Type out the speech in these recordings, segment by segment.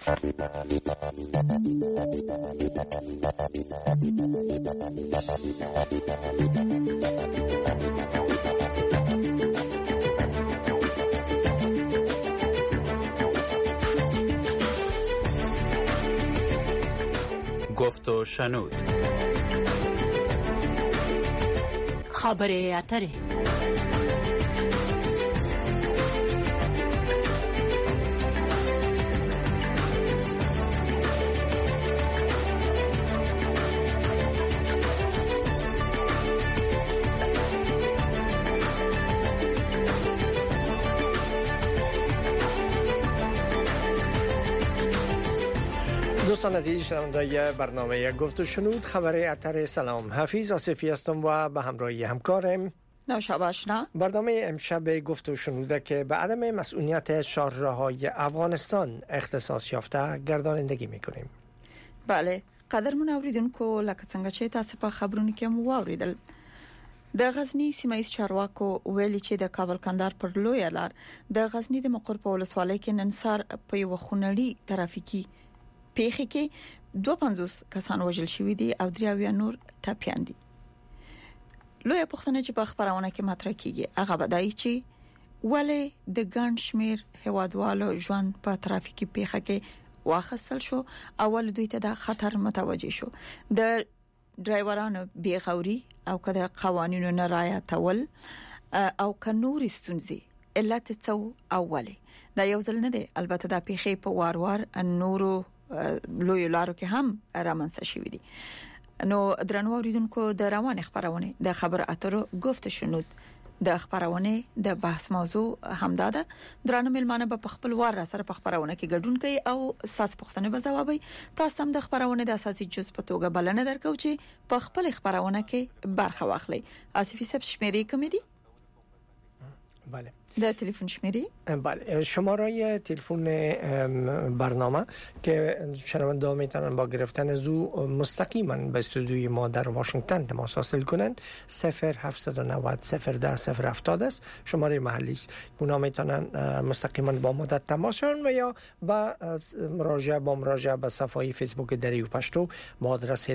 گفت و شنود. خبر اتره. دوستان عزیز شنوندگان برنامه گفت و شنود خبر اتر سلام. حفیظ آصفی هستم و به همراهی همکارم نوشابه آشنا. برنامه امشب گفت و شنوده که به عدم مسئولیت شاهراهای افغانستان اختصاص یافته گردانندگی میکنیم. بله، قدرمن اوریدونکو لکه څنګه چې تاسو په خبرونو کې مو واوریدل، د غزنی سیمه ایز چارواکو ویلي چې د کابل کندهار پر لوی لار د غزنی د مقر په ولسوالۍ کې نن سهار په یو خونړی ترافیکي پیښه کې 52 کسان وژل شوي دي او 3 نور ټپيان دي. لوی پوښتنه چې په خبرونه کې مطرح کیږي هغه بدایي چې ولې د ګڼ شمیر هوادوالو ژوند په ترافیکي پیښه کې واخصل شو او ول دوی ته د خطر متوجه شو. د ډرایورانو بیغوري او کده قوانینو نه رعایتول او کنور ستونزي علت څو اوله دا یو ځل نه دی. البته د پیښې په وار نورو لوی لارو کې هم رامنځته شوې دي. نو درنو اوریدونکو د روان خبرونه د خبر اترو گفت شنود د خبرونه د بحث موضوع همداده. درنو ملمانه په خپل وار سره په خبرونه کې ګډون کوي او ساس پوښتنه به جوابي. تاسو هم د خبرونه د اساسي جز په توګه بلنه درکو چې په خپل خبرونه کې برخه واخلي. آصفی صاحب شمیرې کوم دي؟ بله. د تلفن شمیری؟ بله، شماره تلفن برنامه که شنونده میتونن با گرفتن زو مستقیما به استودیوی ما در واشنگتن تماس حاصل کنند 0790 010 070 است. شماره محلی است. اونا میتونن مستقیما با ما در تماس شون و یا با مراجعه به صفحه فیسبوک دری و پشتو با آدرس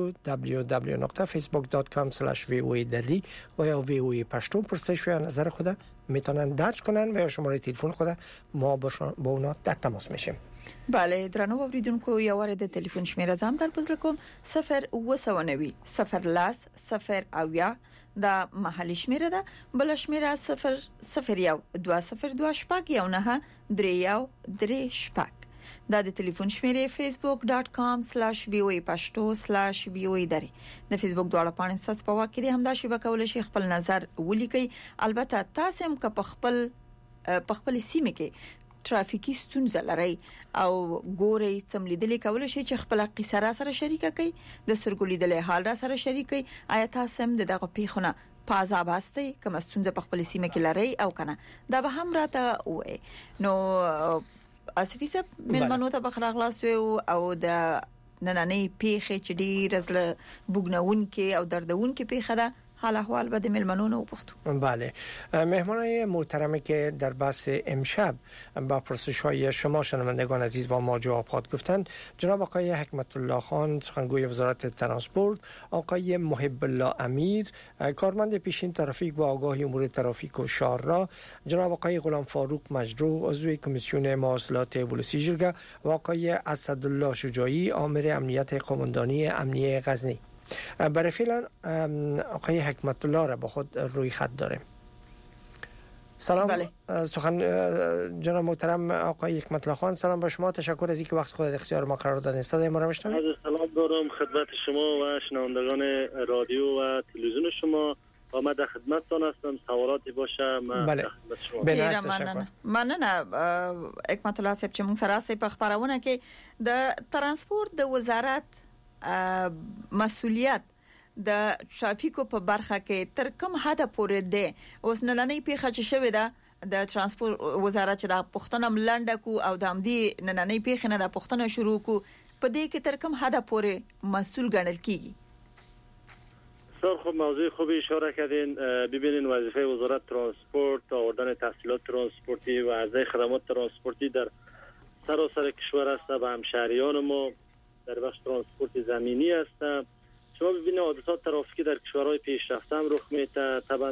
www.facebook.com/voadari و یا voa پشتو پرسش و نظر خود میتونن درج کنن و یا شماره تلفن خود ما با اونا در تماس میشیم. بله، درنو اوریدونکو یو ور د تلیفون شمیره زم در پزله کوم 090 0 0 اویا د محلي شمیره ده. بل شمیره 001 202 شپږ یو نه 3 شپږ. دا د تلیفون شمیره facebook.com/voa_pashto/voa دری. د فیسبوک دواړه پاڼې ساس په واکې دي همدا شی به کول شي خپل نظر ولیکي. البته تاسو هم که په خپل سیمه کې ترافیکي ستونزه لري او ګوري سملیدلې کول شي چې خپل قصه سره شریکه کوي د سرګولیدلې حال را سره شریکي. آیا تاسو هم دغه پیښونه په عذاب هستي کوم ستونزه په خپل سیمه کې لري او کنه دا به هم راته وې. نو آصفی صاحب ملمنو ته بخیر اخلاص او د نننې پیښې چې ډیر زله بوګناون کې او دردون کې پیښه ده حال احوال به د ملمنونو وپختو. بله، مهمانای محترمی که در بحث امشب با پرسش‌های شما شنوندگان عزیز با ما جوابات گفتند جناب آقای حکمت الله خان سخنگوی وزارت ترانسپورت، آقای محب الله امیر کارمند پیشین ترافیک و آگاهی امور ترافیک و شهرراه، جناب آقای غلام فاروق مجروح عضو کمیسیون مواصلات ولسی جرگه و آقای اسدالله شجاعی آمر امنیت قماندانی امنیه غزنی. برای فعلا آقای حکمت الله را با خود روی خط داریم. سلام. بله. جناب محترم آقای حکمت الله خان، سلام با شما. تشکر از اینکه وقت خود اختیار ما قرار دادین. صدای ما را میشنوید؟ سلام دارم خدمت شما و شنوندگان رادیو و تلویزیون شما. ما در خدمتتان هستم. سوالاتی باشه ما بله. در خدمت شما. بله، تشکر. مننه حکمت الله صاحب چې موږ سره سي په خبرونه کې د ترانسپورت د وزارت مسؤلیت د ترافیکو په برخه کې تر کوم حد پورې ده. اوس نننې پیښه چې شوې ده د ترانسپورت وزارت چې د پښتنه ملنډه کو او د امدي نننې پیښه نه د پښتنه شروع کو په دې کې تر کوم حد پورې مسؤل ګڼل کیږي؟ بسیار خوب، موضوع خوبی اشاره کردین. ببینین وظیفه وزارت ترانسپورت آوردن تحصیلات ترانسپورتی و عرضه خدمات ترانسپورتی در سراسر کشور است و همشهریان ما در بخش ترانسپورت زمینی است. شما ببینید حادثات ترافیکی در کشورهای پیشرفته هم رخ میده. طبعا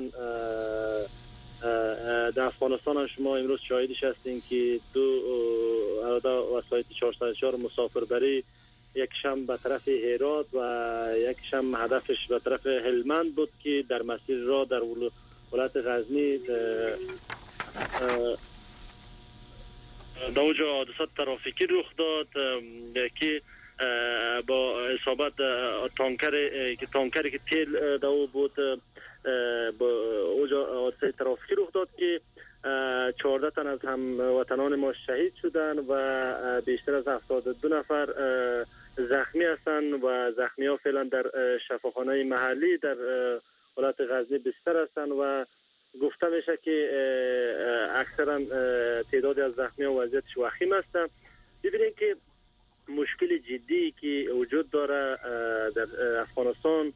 در افغانستان هم شما امروز شاهدش هستین که دو وسایط 404 مسافربری، یکشم به طرف هرات و یکشم هدفش به طرف هلمند بود که در مسیر راه در ولایت غزنی دوجا حادثات ترافیکی رخ داد که با اصابت تانکری که تیل دو بود با اوجا حادثه ترافیکی رخ داد که 14 تن از هموطنان ما شهید شدن و بیشتر از 72 نفر زخمی هستند و زخمی ها فعلا در شفاخانه محلی در ولایت غزنی بستر هستند و گفته میشه که اکثرا تعدادی از زخمی ها وضعیتش وخیم هستند. ببینید که مشکل جدی که وجود داره در افغانستان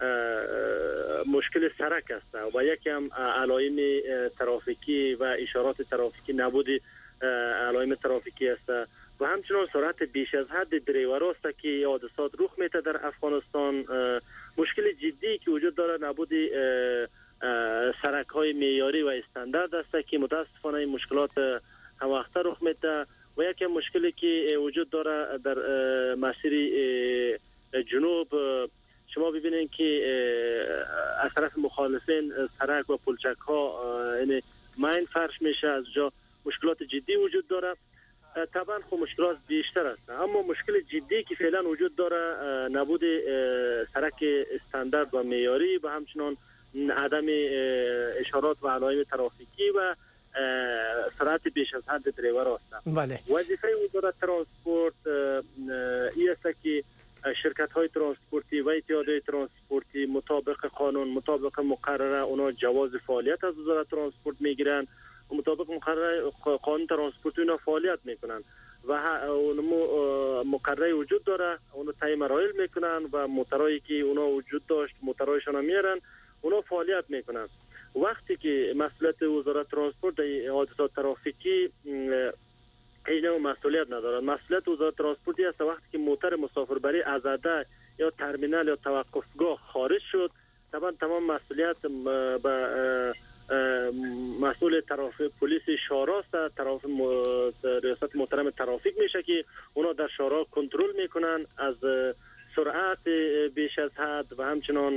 مشکل سرک است و یکی هم علائم ترافیکی و اشارات ترافیکی، نبود علائم ترافیکی است و همچنین سرعت بیش از حد دریور است که حادثات رخ میده در افغانستان. مشکل جدی که وجود داره نبود سرک های معیاری و استاندارد است که متاسفانه این مشکلات هم وقت رخ میده و یکی مشکلی که وجود داره در مسیر جنوب. شما ببینید که از طرف مخالفین سرک و پلچک ها یعنی ماین فرش میشه، از جا مشکلات جدی وجود داره. طبعا خب مشکلات بیشتر است، اما مشکل جدی که فعلا وجود داره نبود سرک استاندارد و معیاری و همچنان عدم اشارات و علائم ترافیکی و سرعت بیش از حد دریور است. بله. وظیفه وزارت ترانسپورت این است که شرکت های ترانسپورتی و اتحادیه ترانسپورتی مطابق قانون، مطابق مقرره اونا جواز فعالیت از وزارت ترانسپورت میگیرن و مطابق مقرره قانون ترانسپورتی اونا فعالیت میکنن و مقرره وجود داره، اونا طی مراحل میکنن و موترایی که اونا وجود داشت موترایشان میارن اونا فعالیت میکنن. وقتی که مسئولیت وزارت ترانسپورت در حادثات ترافیکی اینا مسئولیت ندارن، مسئولیت وزارت ترانسپورت است وقتی که موتر مسافربری از عده یا ترمینال یا توقفگاه خارج شد، طبعا تمام مسئولیت به مسئول ترافیک پلیس شارع است، ریاست محترم ترافیک میشه که اونا در شارع کنترل میکنن از سرعت بیش از حد و همچنان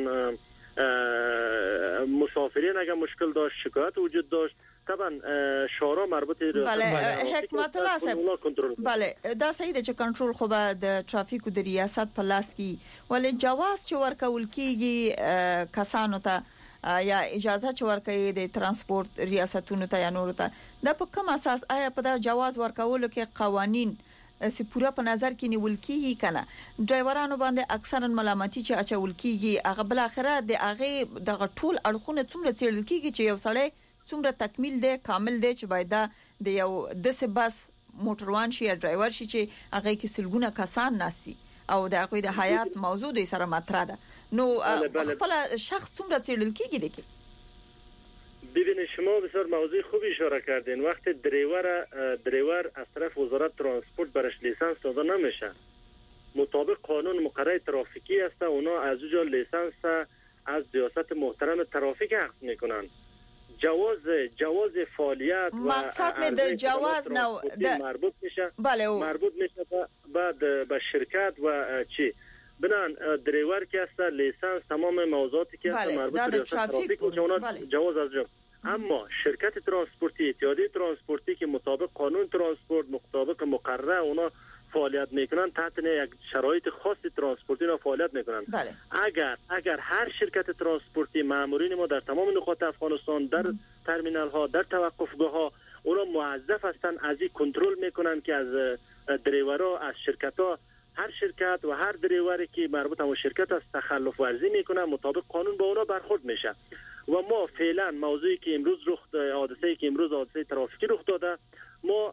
مسافرین اگر مشکل داشت شکایت وجود داشت طبعا شورا مربوط بله حکمت الله صاحب بله دا صحیح ده چې کنټرول خو به د ترافیک د ریاست په لاس کې ولې جواز چې ورکول کیږي کسانو ته یا اجازه چې ورکوي د ترانسپورت ریاستونو ته یا نورو ته د په کوم اساس آیا په دا جواز ورکولو کې قوانين سی پورا په نظر کې نیول کیږي کنه ډرایورانو باندې اکثرا ملامتي چې اچول کیږي هغه بل اخره د هغه د ټول اړخونه څومره څیړل کیږي چې یو سړی څومره تکمیل دی کامل دی چې باید د یو د بس موټروان شي یا ډرایور شي چې هغه کې سلګونه کسان ناسي او د هغه د حیات موضوع د سره مطرح ده نو خپل شخص څومره څیړل کیږي دي ببینید شما بسیار موضوع خوبی اشاره کردین. وقتی دریور از طرف وزارت ترانسپورت برش لیسانس داده نمیشه مطابق قانون مقرره ترافیکی است اونا از اونجا لیسانس از ریاست محترم ترافیک اخذ میکنن. جواز فعالیت و مقصد می د جواز نو مربوط میشه بله مربوط میشه به شرکت و چی بنان دریور که است لیسانس تمام موضوعاتی که است مربوط به ترافیک اونا جواز از جا. اما شرکت ترانسپورتی اتحادیه ترانسپورتی که مطابق قانون ترانسپورت مطابق مقرره اونا فعالیت میکنن تحت یک شرایط خاص ترانسپورتی اونا فعالیت میکنن. بله. اگر هر شرکت ترانسپورتی مامورین ما در تمام نقاط افغانستان در ترمینال ها در توقفگاه ها اونا موظف هستن از این کنترل میکنن که از دریورها از شرکت ها هر شرکت و هر دریوری که مربوط به شرکت است تخلف ورزی میکنه مطابق قانون با اونا برخورد میشه. و ما فعلا موضوعی که امروز حادثه‌ای که امروز حادثه ترافیکی رخ داده ما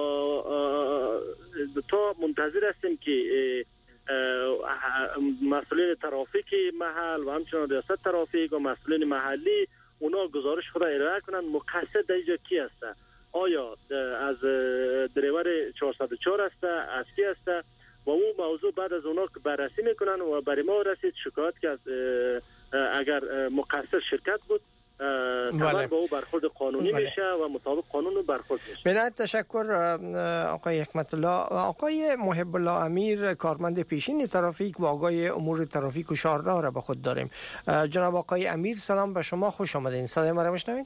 تا منتظر هستیم که مسئولین ترافیکی محل و همچنان ریاست ترافیک و مسئولین محلی اونا گزارش خود ارائه کنن مقصد در اینجا کی است آیا از دریور 404 است، از کی است و اون موضوع بعد از اونا که بررسی میکنن و برای ما رسید شکایت که اگر مقصر شرکت بود طبعا با او برخورد قانونی میشه و مطابق قانون برخورد میشه. بنایت تشکر آقای حکمت الله. آقای محب الله امیر کارمند پیشین ترافیک و آقای امور ترافیک و شهردار را به خود داریم. جناب آقای امیر سلام به شما، خوش آمدین. صدای ما را میشنوید؟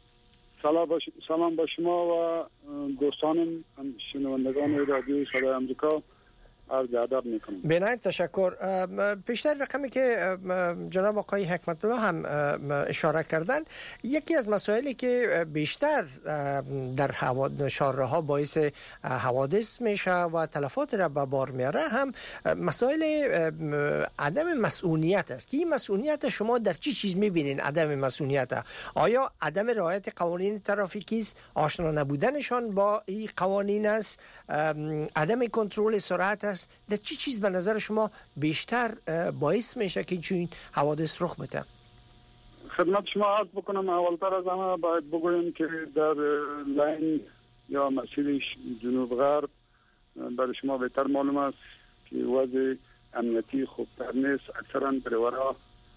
سلام با شما و دوستان شنوندگان رادیو صدای آمریکا. عرض ادب میکنم. بنایت تشکر. پیشتر رقمی که جناب آقای حکمت الله هم اشاره کردن، یکی از مسائلی که بیشتر در شهرها باعث حوادث میشه و تلفات را به بار میاره هم مسائل عدم مسئولیت است. که این مسئولیت شما در چی چیز میبینین؟ عدم مسئولیت آیا عدم رعایت قوانین ترافیکی است، آشنا نبودنشان با این قوانین است، عدم کنترل سرعت است؟ در چی چیز به نظر شما بیشتر باعث میشه که چون حوادث رخ بده؟ خدمت شما عرض بکنم، اولتر از همه باید بگویم که در لاین یا مسیر جنوب غرب برای شما بهتر معلوم است که وضع امنیتی خوبتر نیست. اکثرا دریورها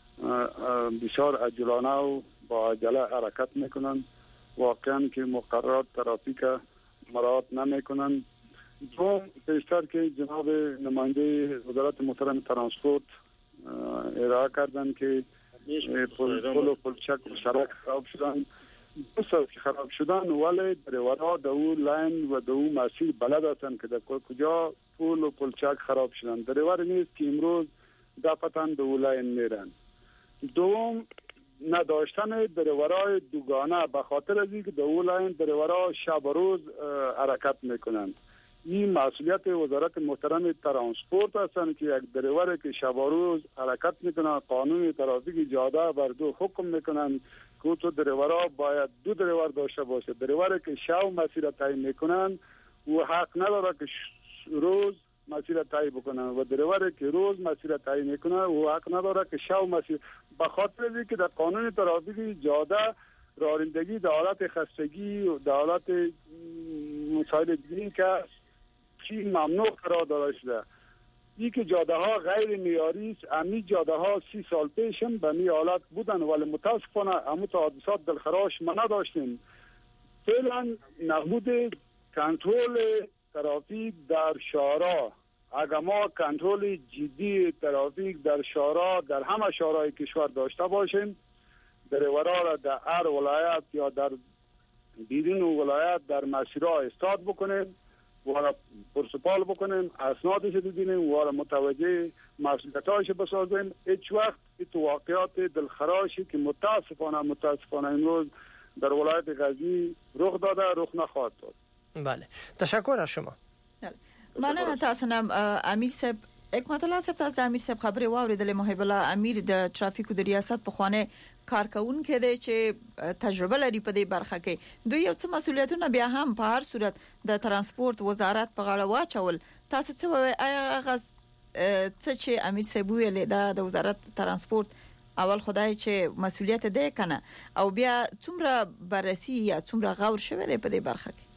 بسیار عجلانه و با عجله حرکت میکنن، واقعا که مقررات ترافیک مراعات نمیکنن. دوم، پیشتر که جناب نماینده وزارت محترم ترانسپورت ارائه کردن که پل و پلچک و سرک خراب شدن، دوست که خراب شدن، ولی دریورها در اون لاین و در اون مسیر بلد هستند که در کجا پل و پلچک خراب شدن. دریور نیست که امروز دفتن در اون لاین میرن. دوم، نداشتن دریورهای دوگانه به خاطر از اینکه در اون لاین دریورها شب و روز حرکت میکنن. این مسئولیت وزارت محترم ترانسپورت هستند که یک دریور که شب و روز حرکت میکنن، قانون ترافیک جاده بر دو حکم میکنن که تو دریورها باید دو دریور داشته باشه. دریور که شب مسیر طی میکنن و حق نداره که روز مسیر طی بکنن و دریور که روز مسیر طی میکنن و حق نداره که شب مسیر. به خاطر اینکه در قانون ترافیک جاده رانندگی در حالت خستگی و در حالت مسائل دیگه که چی ممنوع قرار داده شده. این که جاده ها غیر معیاری است. امی جاده ها 30 سال پیشم به می حالت بودن، ولی متاسفانه امو حادثات دلخراش ما نداشتیم. فعلا نبود کنترل ترافیک در شهرها. اگر ما کنترل جدی ترافیک در شهرها، در همه شهرهای کشور داشته باشیم، دریورها را در هر ولایت یا در بیرون ولایت در مسیرها استاد بکنیم و پرسپال بکنیم، اسنادش رو ببینیم و متوجه مسئولیتاش بسازیم. هیچ وقت این واقعات دلخراشی که متاسفانه امروز در ولایت غزنی رخ داده رخ نخواهد داد. بله، تشکر از شما. مننه تاسو نه امیر صاحب. حکمت الله صاحب، تاسو د امیر صاحب خبرې واوریدلې. محب الله امیر د ترافیکو د ریاست په خوانه کارکونکو دی چې تجربه لري په دې برخه کې. دوی یو څه مسولیتونه بیا هم په هر صورت د ترانسپورت وزارت په غاړه واچول. تاسو څه وایي؟ آیا هغه څه چې امیر صاحب ویل د وزارت ترانسپورت اول خدای چې مسولیت دی کنه، او بیا څومره بررسی یا څومره غور شوی په دې برخه کې؟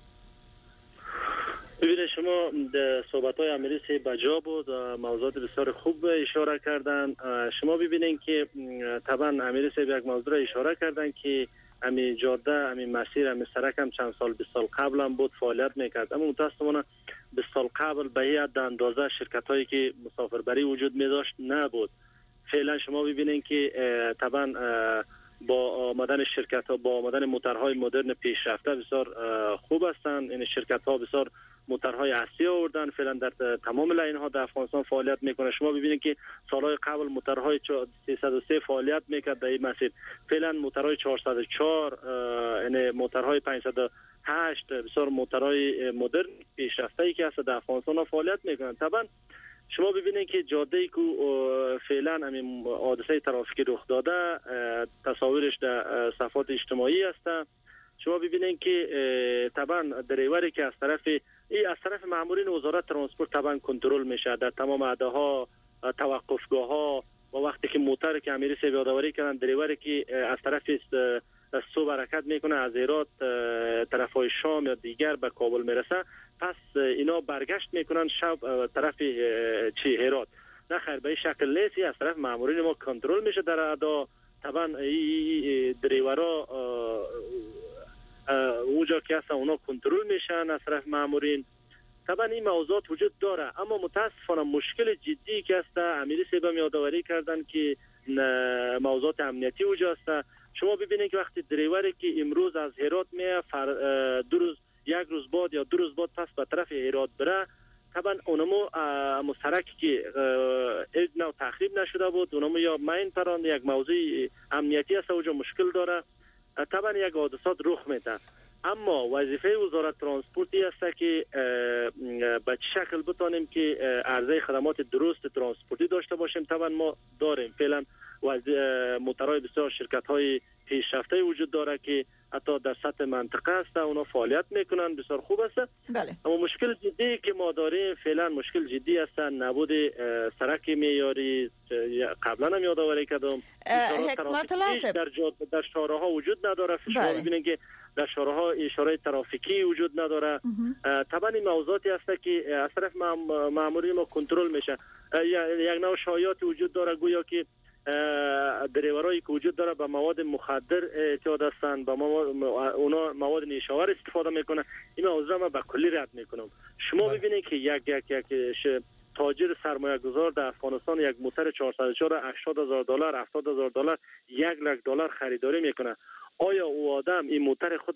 ببینید، شما در صحبت‌های امیری سه بجا بود و موضوعات بسیار خوب اشاره کردن. شما ببینید که طبعا امیری سه یک موضوع را اشاره کردن که امی جاده، امی مسیر، امی سرک هم چند سال 20 سال قبل هم بود فعالیت میکرد، اما متاسفانه 20 سال قبل به این حد اندازه شرکت‌هایی که مسافربری وجود می‌داشت نبود. فعلا شما ببینید که طبعا با آمدن شرکت‌ها، با آمدن موتورهای مدرن پیشرفته بسیار خوب هستند. این شرکت‌ها بسیار موتورهای اصلی آوردن، فعلا در تمام لاین‌ها در افغانستان فعالیت میکنه. شما ببینید که سالهای قبل موتورهای 303 فعالیت میکرد در این مسیر، فعلا موتورهای 404، یعنی موتورهای 508 بسیار موتورهای مدرن پیشرفته‌ای که هست در افغانستان فعالیت میکنن. طبعا شما ببینید که جاده‌ای که فعلا همین حادثه ترافیکی رخ داده تصاویرش در صفحات اجتماعی هست. شما ببینید که طبعا دریوری که از طرف مامورین وزارت ترانسپورت طبعا کنترل میشه در تمام اداها، توقفگاه ها، و وقتی که موتر که امیری سه یادآوری کردن دریوری که از طرف صبح حرکت میکنه از هرات طرفای شام یا دیگر به کابل میرسه، پس اینا برگشت میکنن شب طرف هرات. نه خیر، به این شکل نیست. از طرف مامورین ما کنترل میشه در ادا. طبعا دریورا اونجا که هستن اونا کنترل میشن از طرف مامورین. طبعا این موضوعات وجود داره، اما متاسفانه مشکل جدی که هست، امیری صاحب یادآوری کردن که موضوعات امنیتی وجود است. شما ببینید که وقتی دریوری که امروز از هرات میه یک روز بعد یا 2 روز بعد پس به طرف هرات بره، طبعا اونمو سرکی که نو تخریب نشده بود، اونمو یا مین پران یک موضوع امنیتی است اونجا مشکل داره، طبعا یک حادثات رخ میده. اما وظیفه وزارت ترانسپورتی است که به چه شکل بتانیم که عرضه خدمات درست ترانسپورتی داشته باشیم. طبعا ما داریم فعلا موترهای بسیار شرکت‌های پیشرفته وجود داره که حتی در سطح منطقه است، اونا فعالیت میکنن، بسیار خوب است. بله. اما مشکل جدی که ما داریم فعلا مشکل جدی است نبود سرک معیاری. قبلا هم یادآوری کردم حکمت الله در شارع‌ها وجود نداره. شما ببینید که در شارع‌ها اشاره ترافیکی وجود نداره. طبعا این موضوعاتی است که از طرف مامورین ما کنترل میشه. یک نوع شایعات وجود داره گویا که دریورایی که وجود داره به مواد مخدر اعتیاد هستند، به اونا مواد نیشاور استفاده میکنن. این موضوع ما به کلی رد میکنم. شما ببینید که یک تاجر سرمایه گذار در افغانستان یک موتر 404 $80,000 $70,000 $100,000 خریداری میکنه. آیا او آدم این موتر خود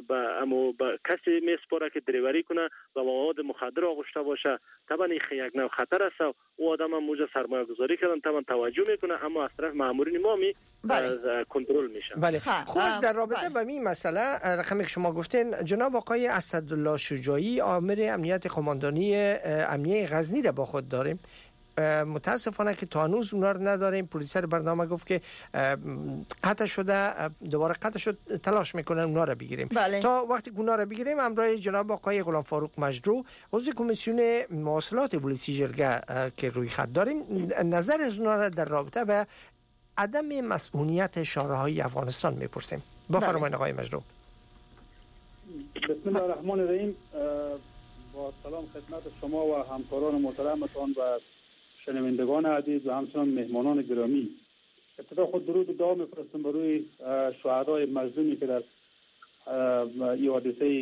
به کسی میسپاره که دریوری کنه و مواد مخدر آغشته باشه؟ طبعا این یک نوع خطر است. او آدم هم موجه سرمایه گذاری کردن، طبعا توجه میکنه، اما از طرف مامورین ما کنترل میشه. بله. خوب، در رابطه با این مسئله رقمی که شما گفتین، جناب آقای اسدالله شجاعی آمر امنیت قماندانی امنیه غزنی را با خود داریم. متاسفانه که تا هنوز اونا رو نداریم. پلیسر برنامه گفت که قطع شده، دوباره قطع شد، تلاش میکنن اونا رو بگیریم. بله. تا وقتی اونا رو بگیریم همراه جناب آقای غلام فاروق مجدرو، عضو کمیسیون مواصلات پلیسی جرگه که روی خط داریم، نظر از اونا رو در رابطه به عدم مسئولیت شارع‌های افغانستان میپرسیم. بفرمایید آقای مجدرو. بسم الله الرحمن الرحیم. با سلام خدمت شما و همکاران محترمتان و شنوندگان عزیز و همچنان مهمانان گرامی. ابتدا خود درود و دعا می‌فرستم برای شهدای مظلومی که در این حادثه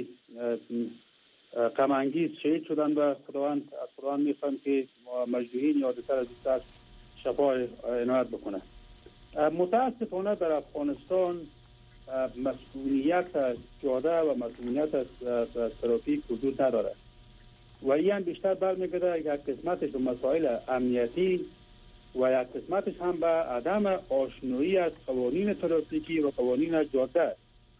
غم انگیز شهید شدند و خداوند از خداوند می‌خوایم که مجروحین حادثه را زودتر شفای عنایت بکنه. متاسفانه در افغانستان مسئولیت جاده و مسئولیت ترافیک وجود نداره و این بیشتر برمیگرده یک قسمتش به مسائل امنیتی و یک قسمتش هم به عدم آشنایی از قوانین ترافیکی و قوانین جاده.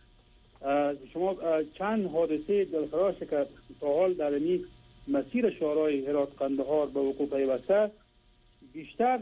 شما چند حادثه دلخراش که تا حال در این مسیر شارع هرات قندهار به وقوع پیوسته، بیشتر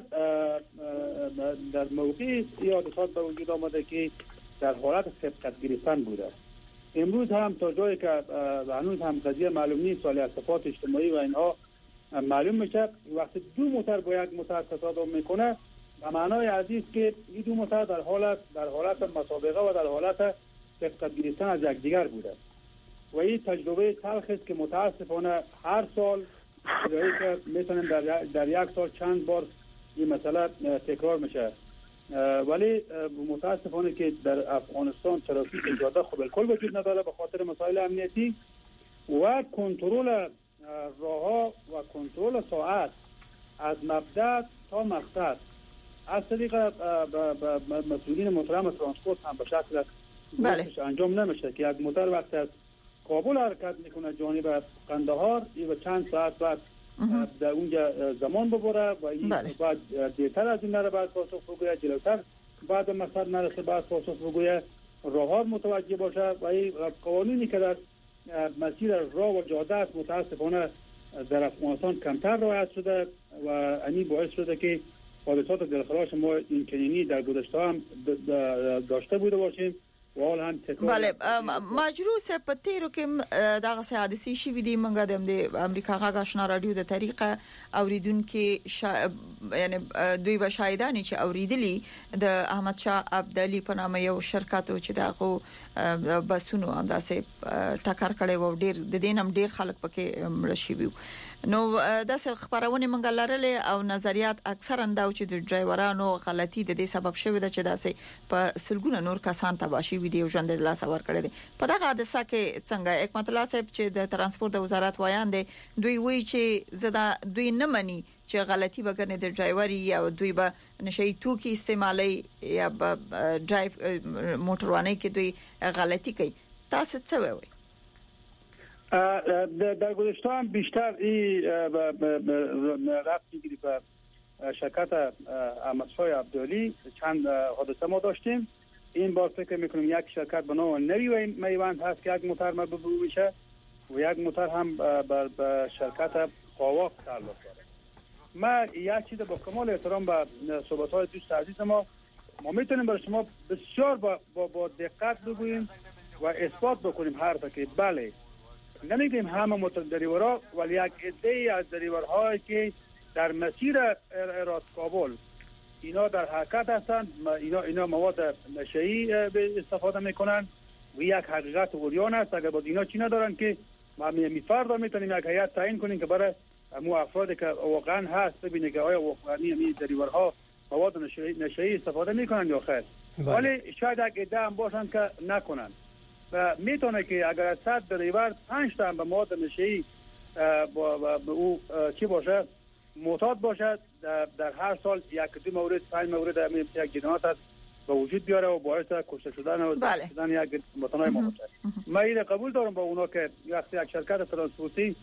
در موقع این حادثات به وجود آمده که در حالت سبقت گرفتن بوده. امروز هم تا جایی که هنوز هم قضیه معلوم نیست، سالی اصطفات اجتماعی و اینها معلوم میشه، وقتی 2 موتر با یک موتر تصادم میکنه، به معنای عزیز که این 2 موتر در حالت مسابقه و در حالت سبقت گرفتن از یکدیگر بوده و این تجربه تلخ است که متاسفانه هر سال که میتونیم در یک سال چند بار این مسئله تکرار میشه. ولی متاسفانه که در افغانستان ترافیک جاده خب بالکل وجود نداره به خاطر مسائل امنیتی و کنترل راهها و کنترل ساعت از مبدا تا مقصد از طریق مسئولین محترم ترانسپورت هم به شکل انجام نمیشه که یک موتر وقتی از کابل حرکت میکنه جانب قندهار و چند ساعت بعد در اونجا زمان ببره و این بعد دیرتر از این نره بعد پاسخ بگویه، جلوتر بعد مقصد نرسه بعد پاسخ بگویه، راهها متوجه باشه و این قوانینی که در مسیر راه و جاده است متاسفانه در افغانستان کمتر رعایت شده و این باعث شده که حادثات دلخراش ما این چنینی در گذشته هم داشته بوده باشیم بله مجروس په تیرو کې دغه حادثې شي ودی منګه د امریکا غا آشنا رادیو د طریقه اوریدونکو یعنی دوی به شاهدانی چې اوریدلی د احمد شاه عبدالي په نامه یو شرکت چې دغه بسونو هم داسې ټکر کړي و ډیر د دینم ډیر خلک پکې مرشي وو نو داسې خبرونه منګه لرلې او نظریات اکثر انداو چې د ډرایورانو غلطي د دې سبب شوی د چې داسې په سلګونه نور کسان تباشي ویډیو ژوند د لاس اور کړی دي په دغه حادثه کې څنګه حکمت الله صاحب چې د ترانسپورت د وزارت وایان دي دوی وایي چې زدا دوی نه مني چې غلطي وګڼي د ډرایور یا دوی به نشي توکي استعمالي یا ډرایو موټرواني کې دوی غلطي کوي تاسو څه وایي در گذشته بیشتر این رفت میگیری به شرکت احمد شاه عبدالي چند حادثه ما داشتیم. این بار فکر میکنم یک شرکت به نام نوی میوند هست که یک موتر مربوط میشه و یک موتر هم به شرکت قاواق تعلق داره. ما یک چیز با کمال احترام به صحبت‌های دوست عزیز ما میتونیم برای شما بسیار با دقت بگوییم و اثبات بکنیم حرفا که بله نمیگیم همه موتور دریورها ولی یک عده از دریورهایی که در مسیر ایراد کابل اینا در حرکت هستند، اینا مواد نشه‌ای استفاده میکنن و یک حقیقت اوریان است. اگر باز اینا چی ندارن که ما فردا میتونیم یک هیئت تعیین کنیم که برای مو افرادی که واقعا هست ببینه که آیا واقعا این دریورها مواد نشه‌ای استفاده میکنن یا خیر. ولی شاید یک عده هم باشن که نکنن و میتونه که اگر از 100 دریور 5 تا به مواد نشه‌ای او چی باشه معتاد باشد در هر سال یک دو مورد 5 مورد یک جنایت است به وجود بیاره و باعث کشته شدن و شدن یک متنای مواجه. من این قبول دارم با اونا که وقتی یک شرکت ترانسپورتی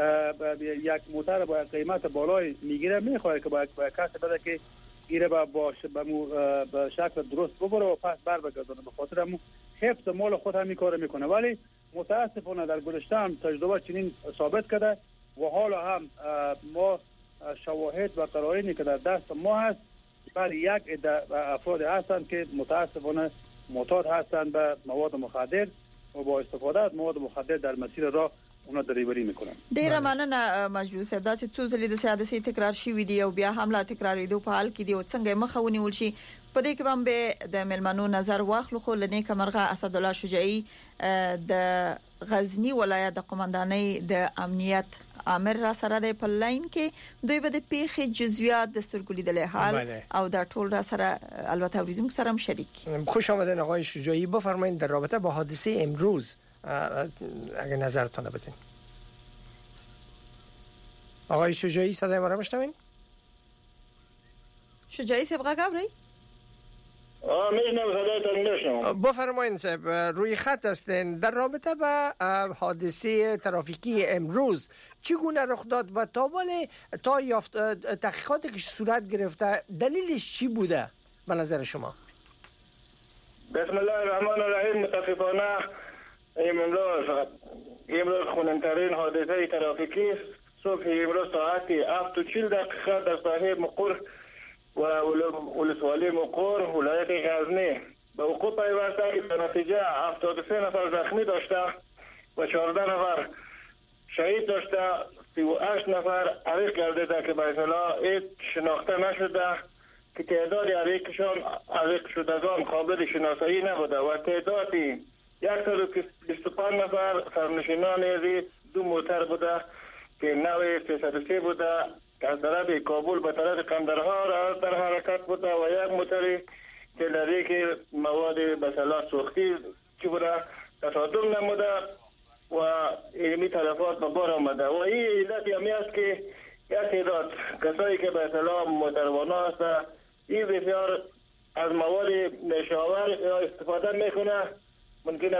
یک موتر با قیمت بالای میگیره میخواد که با کسی بده که گیره با شکل درست ببره و پس بر بگردونه به خاطر همون حفظ مال خود هم کار میکنه. ولی متاسفانه در گذشته هم تجربه چنین ثابت کرده و حالا هم ما شواهد و قرائنی که در دست ما هست بر یک افراد هستند که متاسفانه معتاد هستند به مواد مخدر و با استفاده از مواد مخدر در مسیر راه اونا دریوری میکنن. ډیره مننه مجروح صاحب دا چې څو ځلې د سیادتي تکرار شي ویډیو بیا حمله تکرارېدو په حال کې دی او څنګه مخاوني ولشي په دې کې باندې د ملمنو نظر واخلو خو لنی کمرغه اسد الله شجاعي د غزنی ولایت د قومندانۍ د امنیت امر را سره د پلاین کې دوی به د پیخي جزئیات د سترګولیدل حال او د ټول را سره البته اوریدونکو سره هم شریک. خوش آمدین آقای شجاعی. بفرمایید در رابطه با حادثه امروز اگه نظرتون بدین. آقای شجاعی صدای ما را میشنوین؟ شجاعی صاحب غاگابری؟ میشنم صدایتون میشنم. بفرمایید صاحب روی خط هستین. در رابطه با حادثه ترافیکی امروز چگونه رخ داد و تا تحقیقاتی که صورت گرفته دلیلش چی بوده به نظر شما؟ بسم الله الرحمن الرحیم. متاسفانه امروز خونن‌ترین حادثه ترافیکی صبح امروز ساعت 7:40 در ساحه مقر و ولسوالی مقر ولایت غزنی به وقوع پیوسته که به نتیجه 73 نفر زخمی داشته و 14 نفر شهید داشته، 38 نفر عریق گردیده که به اصطلاح شناخته نشده که تعداد عریق شدگان قابل شناسایی نبوده و تعدادی 125 نفر سرنشینان از 2 موتر بوده که نوع 303 بوده که از طرف کابل به طرف قندرها در حرکت بوده و یک موتری که در که مواد به صلاح سوختی چی بوده تصادم نموده و علمی تلفات به بار آمده و این علت همی است که یک تعداد کسایی که به صلاح موتروانا هست این بسیار از مواد نشاور استفاده میکنه. ممکنه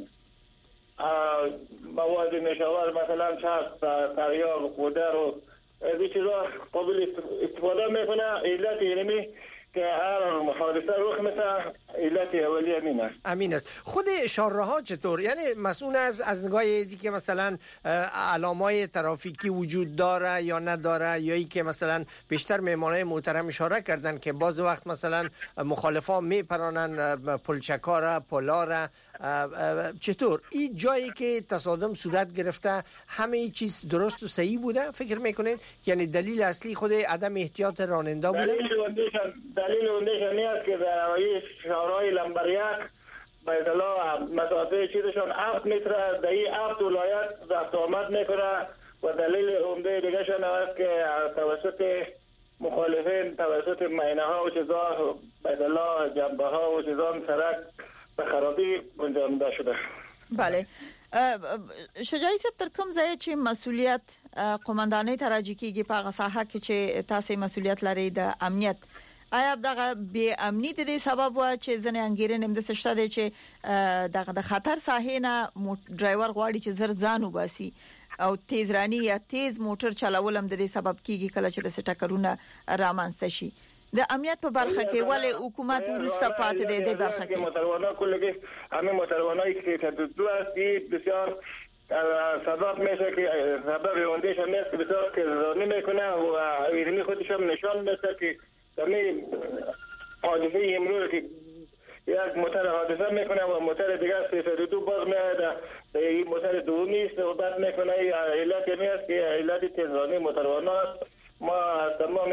مواد نشاور مثلا چسب، تریاق، خودر و از این چیزا قابل استفاده میکنه. علت علمی که هر حادثه رخ میده علت اولیه امین است. خود شاهراه‌ها چطور؟ یعنی مسئول از نگاه اینی که مثلا علامای ترافیکی وجود داره یا نداره، یا ای که مثلا بیشتر مهمانای محترم اشاره کردن که بعض وقت مثلا مخالفا میپرانن پلچکا را، پلا را، چطور این جایی که تصادم صورت گرفته همه چیز درست و صحیح بوده فکر میکنین؟ یعنی دلیل اصلی خود عدم احتیاط راننده بوده؟ دلیل اونش نیست که در شهرهای لمبر یک به اصطلاح مسافه چیزشون 7 متر در این 7 ولایت رفت آمد میکنه و دلیل عمده دیگه شون است که توسط مخالفین توسط مینه ها و چیزا به اصطلاح جنبه ها و چیزا سرک به خرابی انجام شده. بله. شجاعي صاحب تر کوم ځای چې مسولیت قومندانۍ تراجی کیږي په هغه ساحه کې چې تاسو مسولیت لرئ د امنیت، آیا دغه بی امنیت د سبب و چې ځنې انګیرنه هم د سشته دي چې دغه د خطر ساحه نه ډرایور غواړي چې زر ځان وباسي او تیز رانی یا تیز موټر چلول هم د سبب کیږي کله چې د ټکرونه رامنځته شي. د امنیت په برخه کې ولې حکومت ورسته پاتې دی د برخه کې؟ موتروانان کلگی همه موتروانایی که تددو هستی بسیار سبب میشه که سبب اندیش هم نیست که بسیار کلرانی میکنه و ایرمی خودش هم نشان میده که همه حادثه امروز که یک موتر حادثه میکنه و موتر دیگر 302 باز میاد این موتر دومی صحبت میکنه. علت یمی است که علت تیزرانی موتروانان است. ما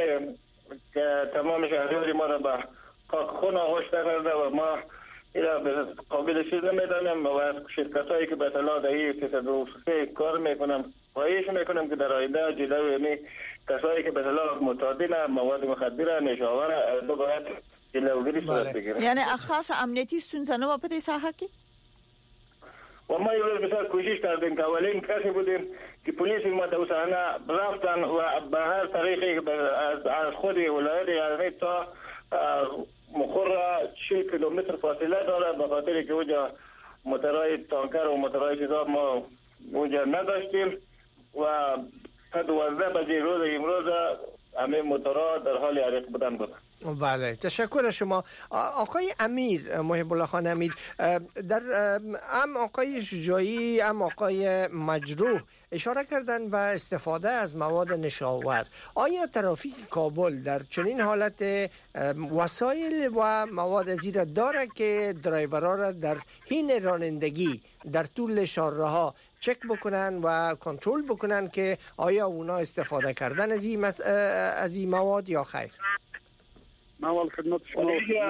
تمام شهریاری ما را به خون آغوش کرده و ما اینا قابل چیز نمیدانم و شرکت هایی که به اطلاع دهی 303 کار میکنم خواهیش میکنم که در آینده جلوی یعنی کسایی که به اطلاع معتادین مواد مخدر نشاور دو باید جلوگیری صورت بگیره. یعنی خاص امنیتی ستونزه نه په دې ساحه کې؟ و ما یه بسیار کوشش کردیم که اولین کسی بودیم که پلیس متوسانه رفتن و به هر طریقی از خود ولایت یعنی تا مخور 40 کیلومتر فاصله داره به خاطر که اونجا موترهای تانکر و موترهای چیزا ما اونجا نداشتیم و تا 12 بجه روز امروز همه موترها در حال حرکت بودن. بله، تشکر از شما. آقای امیر، محب الله خان امیر، در هم آقای شجاعی هم آقای مجروح اشاره کردن به استفاده از مواد نشاور. آیا ترافیک کابل در چنین حالت وسایل و مواد زیر داره که درایورها را در حین رانندگی در طول شاهراه‌ها چک بکنن و کنترل بکنن که آیا اونا استفاده کردن از این مواد یا خیر؟ ما اول خدمت شما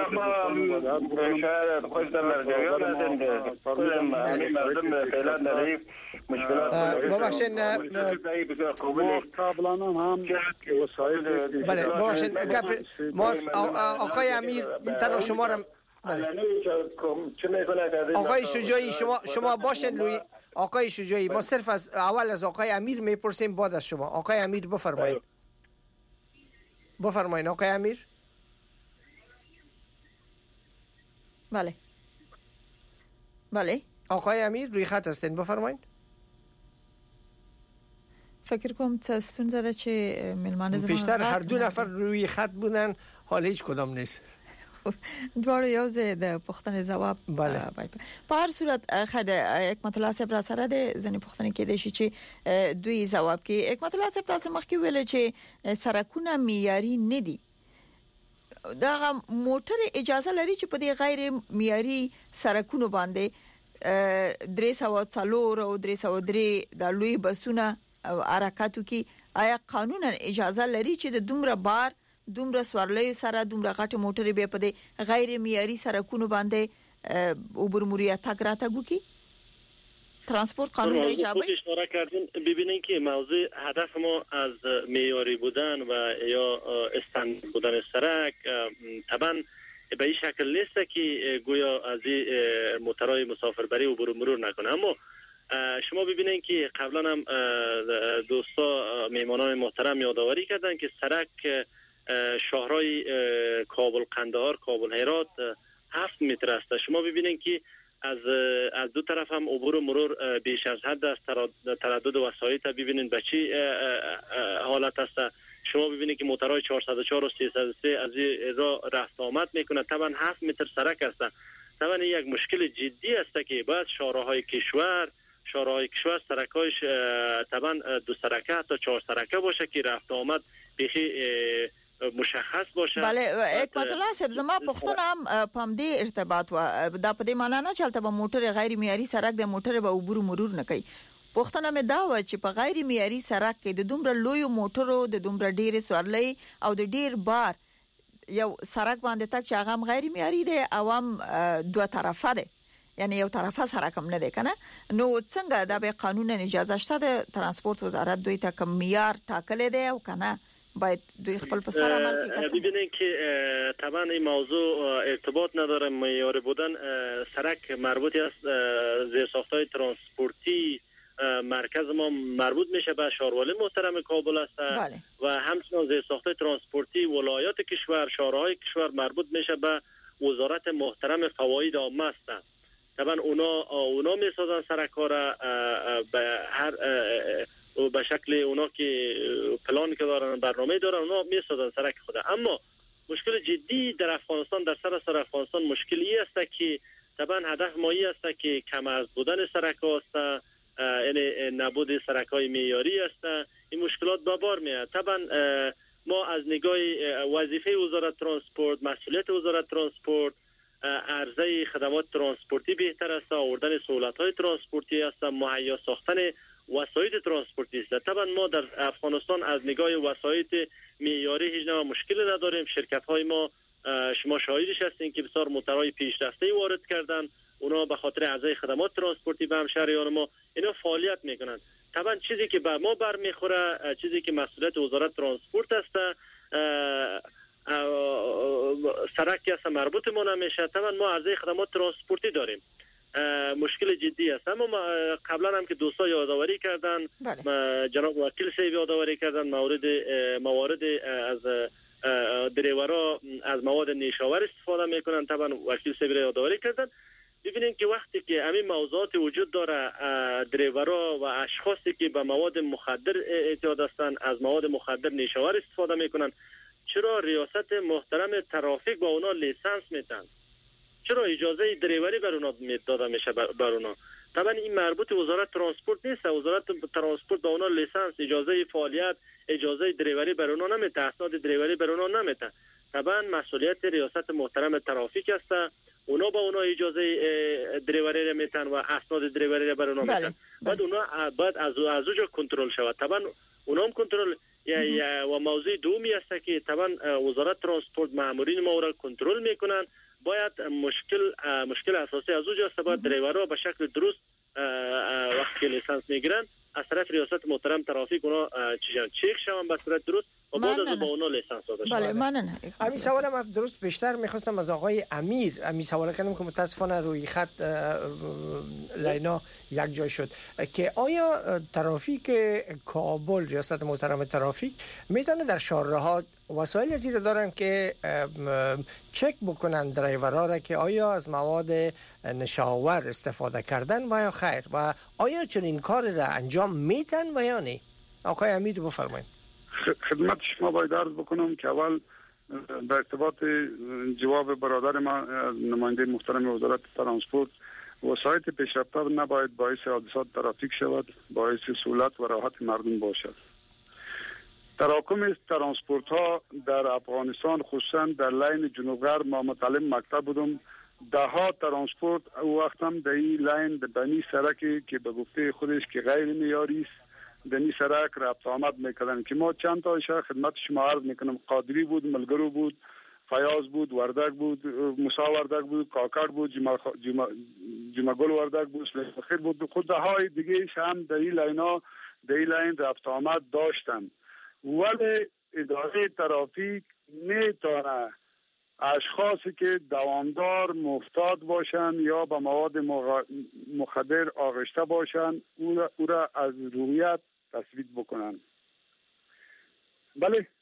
شاید خوش در جریان هستند کل مردم فعلا در این مشکلات ببخشید قبلا هم وسایل بله ببخشید ما آقای امیر تنها شما را آقای شجاعی شما باشین لوی آقای شجاعی ما صرف از اول از آقای امیر میپرسیم بعد از شما. آقای امیر بفرمایید آقای امیر. بله بله آقای امیر روی خط هستین، بفرمایید. فکر کوم څه ستونزه ده چې ملمانه زموږ بیشتر هر دو نفر روی خط بودن، حال هیچ کدام نیست. دواړو یو ځای د پوښتنې ځواب په هر صورت خد حکمت الله صاحب را سره د ځنې پوښتنې کې دي چې دوی ځواب کې حکمت الله صاحب تاسو مخکې ویل چې سرکونه معیاري نه دي. دا موټر اجازه لري چې په دې غیر معیاري سرکونو باندې 304 او 303 د لوی بسونه حرکتو کې آیا قانونا اجازه لري چې د دومره بار دومره سوارلۍ سره دومره غټ موټر به په دې غیر معیاري سرکونو باندې عبور مریه تک راتګو کې ترانسپورت قانون اجازه اشاره کردین؟ ببینین که موضوع هدف ما از معیاری بودن و یا استاندارد بودن سرک طبعا به این شکل نیست که گویا از این موترهای مسافربری عبور مرور نکنه. اما شما ببینین که قبلا هم دوستا میهمانان محترم یادآوری کردن که سرک شاهرای کابل قندهار کابل هرات 7 متر است. شما ببینین که از دو طرف هم عبور و مرور بیش از حد است. تردد وسایط ببینین به چی حالت است. شما ببینید که موتورهای 404 و 303 از این راه رفت آمد میکنه. طبعا 7 متر سرک است. طبعا یک مشکل جدی است که باید شهرهای کشور سرکایش طبعا 2 سرکه تا 4 سرکه باشه که رفت آمد بخی مشخص باشه. بله حکمت الله صاحب زما پختنم پم دې ارتباط و دا په دې معنا نه چلته به موټر غیر معیاري سرک د موټر به عبور مرور نه کوي. پختنه مې دا و چې په غیر معیاري سرک کې د دومره لوی موټرو د دومره ډېر سوارلۍ او د ډېر بار یو سرک باندې تک چې هغه غیر معیاري دی او هم دوه طرفه دی، یعنی یو طرفه سرک هم نه دی کنه. نو څنګه دا به قانون اجازه شته د ترانسپورت وزارت دوی ته کوم معیار ټاکل دی او کنه باید دوی خپل په سر عمل کوي؟ ببینید که طبعا این موضوع ارتباط نداره. معیاری بودن سرک مربوطی است زیرساخت‌های ترانسپورتی مرکز ما مربوط میشه به شهروالی محترم کابل است. بله. و همچنین زیرساخت‌های ترانسپورتی ولایات کشور، شهرهای کشور مربوط میشه به وزارت محترم فواید عامه است. طبعا اونا میسازن سرک‌ها را به هر به شکل اونا که پلان که دارن، برنامه دارن، اونا میسازن سرک خود. اما مشکل جدی در افغانستان، در سراسر افغانستان مشکلی است که طبعا هدف مایی است که کم از بودن سرک است، یعنی نبود سرک های معیاری است. این مشکلات به بار میاد. طبعا ما از نگاه وظیفه وزارت ترانسپورت، مسئولیت وزارت ترانسپورت، عرضه خدمات ترانسپورتی بهتر است، آوردن سهولت های ترانسپورتی است، مهیا ساختن وسایل ترانسپورتی است. طبعا ما در افغانستان از نگاه وسایل معیاری هیچ نوع مشکلی نداریم. شرکت های ما شما شاهدش هستین که بسیار موتورهای پیشرفته وارد کردن. اونا به خاطر عرضه خدمات ترانسپورتی به همشهریان ما اینا فعالیت میکنن. طبعا چیزی که به ما برمیخوره، چیزی که مسئولیت وزارت ترانسپورت است، سرکی است مربوط ما نمیشه. طبعا ما عرضه خدمات ترانسپورتی داریم. مشکل جدی است. اما قبلا هم که دوستا یادآوری کردن، جناب وکیل صاحب یادآوری کردن موارد از دریورا از مواد نیشاور استفاده میکنن. طبعا وکیل صاحب یادآوری کردن. ببینید که وقتی که همین موضوعات وجود داره، دریورا و اشخاصی که به مواد مخدر اعتیاد هستند از مواد مخدر نیشاور استفاده میکنن، چرا ریاست محترم ترافیک با اونا لیسانس میدن؟ چرا اجازه دریوری بر اونا داده میشه بر اونا؟ طبعا این مربوط وزارت ترانسپورت نیست. وزارت ترانسپورت به اونا لیسانس، اجازه فعالیت، اجازه دریوری بر اونا نمیده، اسناد دریوری بر اونا نمیده. طبعا مسئولیت ریاست محترم ترافیک است. اونا با اونا اجازه دریوری میتن و اسناد دریوری بر اونا میتن. بعد اونا بعد از اونجا کنترل شود. طبعا اونا هم کنترل و موضوع دومی است که طبعا وزارت ترانسپورت مامورین ما را کنترل میکنن. باید مشکل اساسی از اونجا است. باید دریورها به شکل درست وقتی لیسانس میگیرن از طرف ریاست محترم ترافیک اونا چک شون به صورت درست و بعد از با اونا لیسانس داده شود. بله ممنون. همین سوالم درست بیشتر میخواستم از آقای امیر همین سوال کردم که متاسفانه روی خط لینا یک جای شد که آیا ترافیک کابل، ریاست محترم ترافیک میتونه در شهرها وسایل زیر دارن که چک بکنن درایورها را که آیا از مواد نشاور استفاده کردن و یا خیر، و آیا چنین کار را انجام میتن و یا نه؟ آقای امیر بفرمایید. خدمت شما باید عرض بکنم که اول در ارتباط جواب برادر ما نماینده محترم وزارت ترانسپورت، وسایل پیشرفته نباید باعث حادثات ترافیک شود، باعث سهولت و راحت مردم باشد. تراکم ترانسپورت ها در افغانستان خصوصا در لین جنوب غرب ما متعلم مکتب بودم، ده ها ترانسپورت او وقت هم در این لین به بنی سرکی که به گفته خودش که غیر معیاری است دنی سرک رفت آمد میکردن که ما چند تا خدمت شما عرض میکنم. قادری بود، ملگرو بود، فیاض بود، وردک بود، موسی وردک بود، کاکر بود، جمعگل وردک بود، خیر بود، خود های دیگه هم در این لین رفت آمد داشتن. ولی اداره ترافیک میتونه اشخاصی که دوامدار مفتاد باشن یا به مواد مخدر آغشته باشن او را از رویت تثبیت بکنن. بله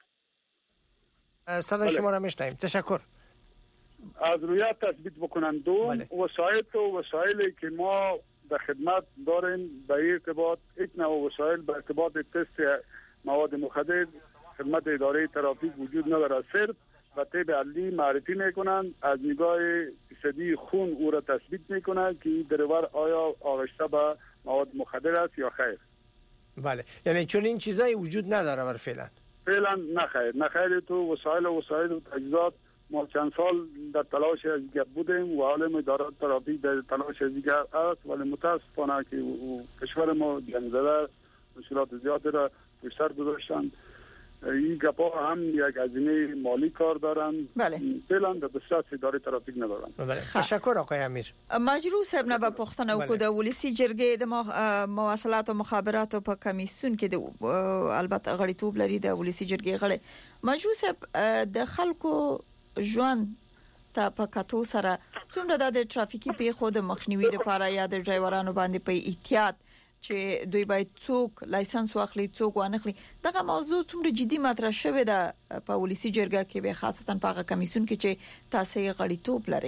صدای شما را میشنویم. تشکر. از رویت تثبیت بکنن. دوم وسایلی که ما در خدمت داریم به ارتباط یک نوع وسایل به ارتباط تست مواد مخدر خدمت اداره ترافیک وجود نداره. صرف و طب عدلی معرفی میکنند، از نگاه فیصدی خون او را تثبیت میکنند که این دریور آیا آغشته به مواد مخدر است یا خیر. بله، یعنی چون این چیزایی وجود نداره بر فعلا نه خیر. تو وسایل و تجهیزات ما چند سال در تلاش از دیگر بودیم و حالا اداره ترافیک در تلاش از دیگر است، ولی متاسفانه که کشور ما جنگ زده مشکلات زیادی را بیشتر گذاشتند. این گپا هم یک هزینه مالی کار دارن. بله. فعلا در دسترس اداره ترافیک ندارن. بله. تشکر آقای امیر. مجروح صاحب نه په پښتنه وکړه د ولسی جرګې د مواصلات او مخابرات په کمیسیون کې د البته غړیتوب لري د ولسی جرګې غړي. مجروح صاحب د خلکو ژوند ته په کتو سره څومره د ترافیکي پیښو د مخنیوي لپاره یا د ډرایورانو باندې په احتیاط چې دوی باید څوک لایسنس واخلي څوک وانخلي دغه موضوع څومره جدي مطرح شوه د پالیسي جرګه کې به خاصتا په کمیسیون کې چې تاسو یې غړیتوب لري؟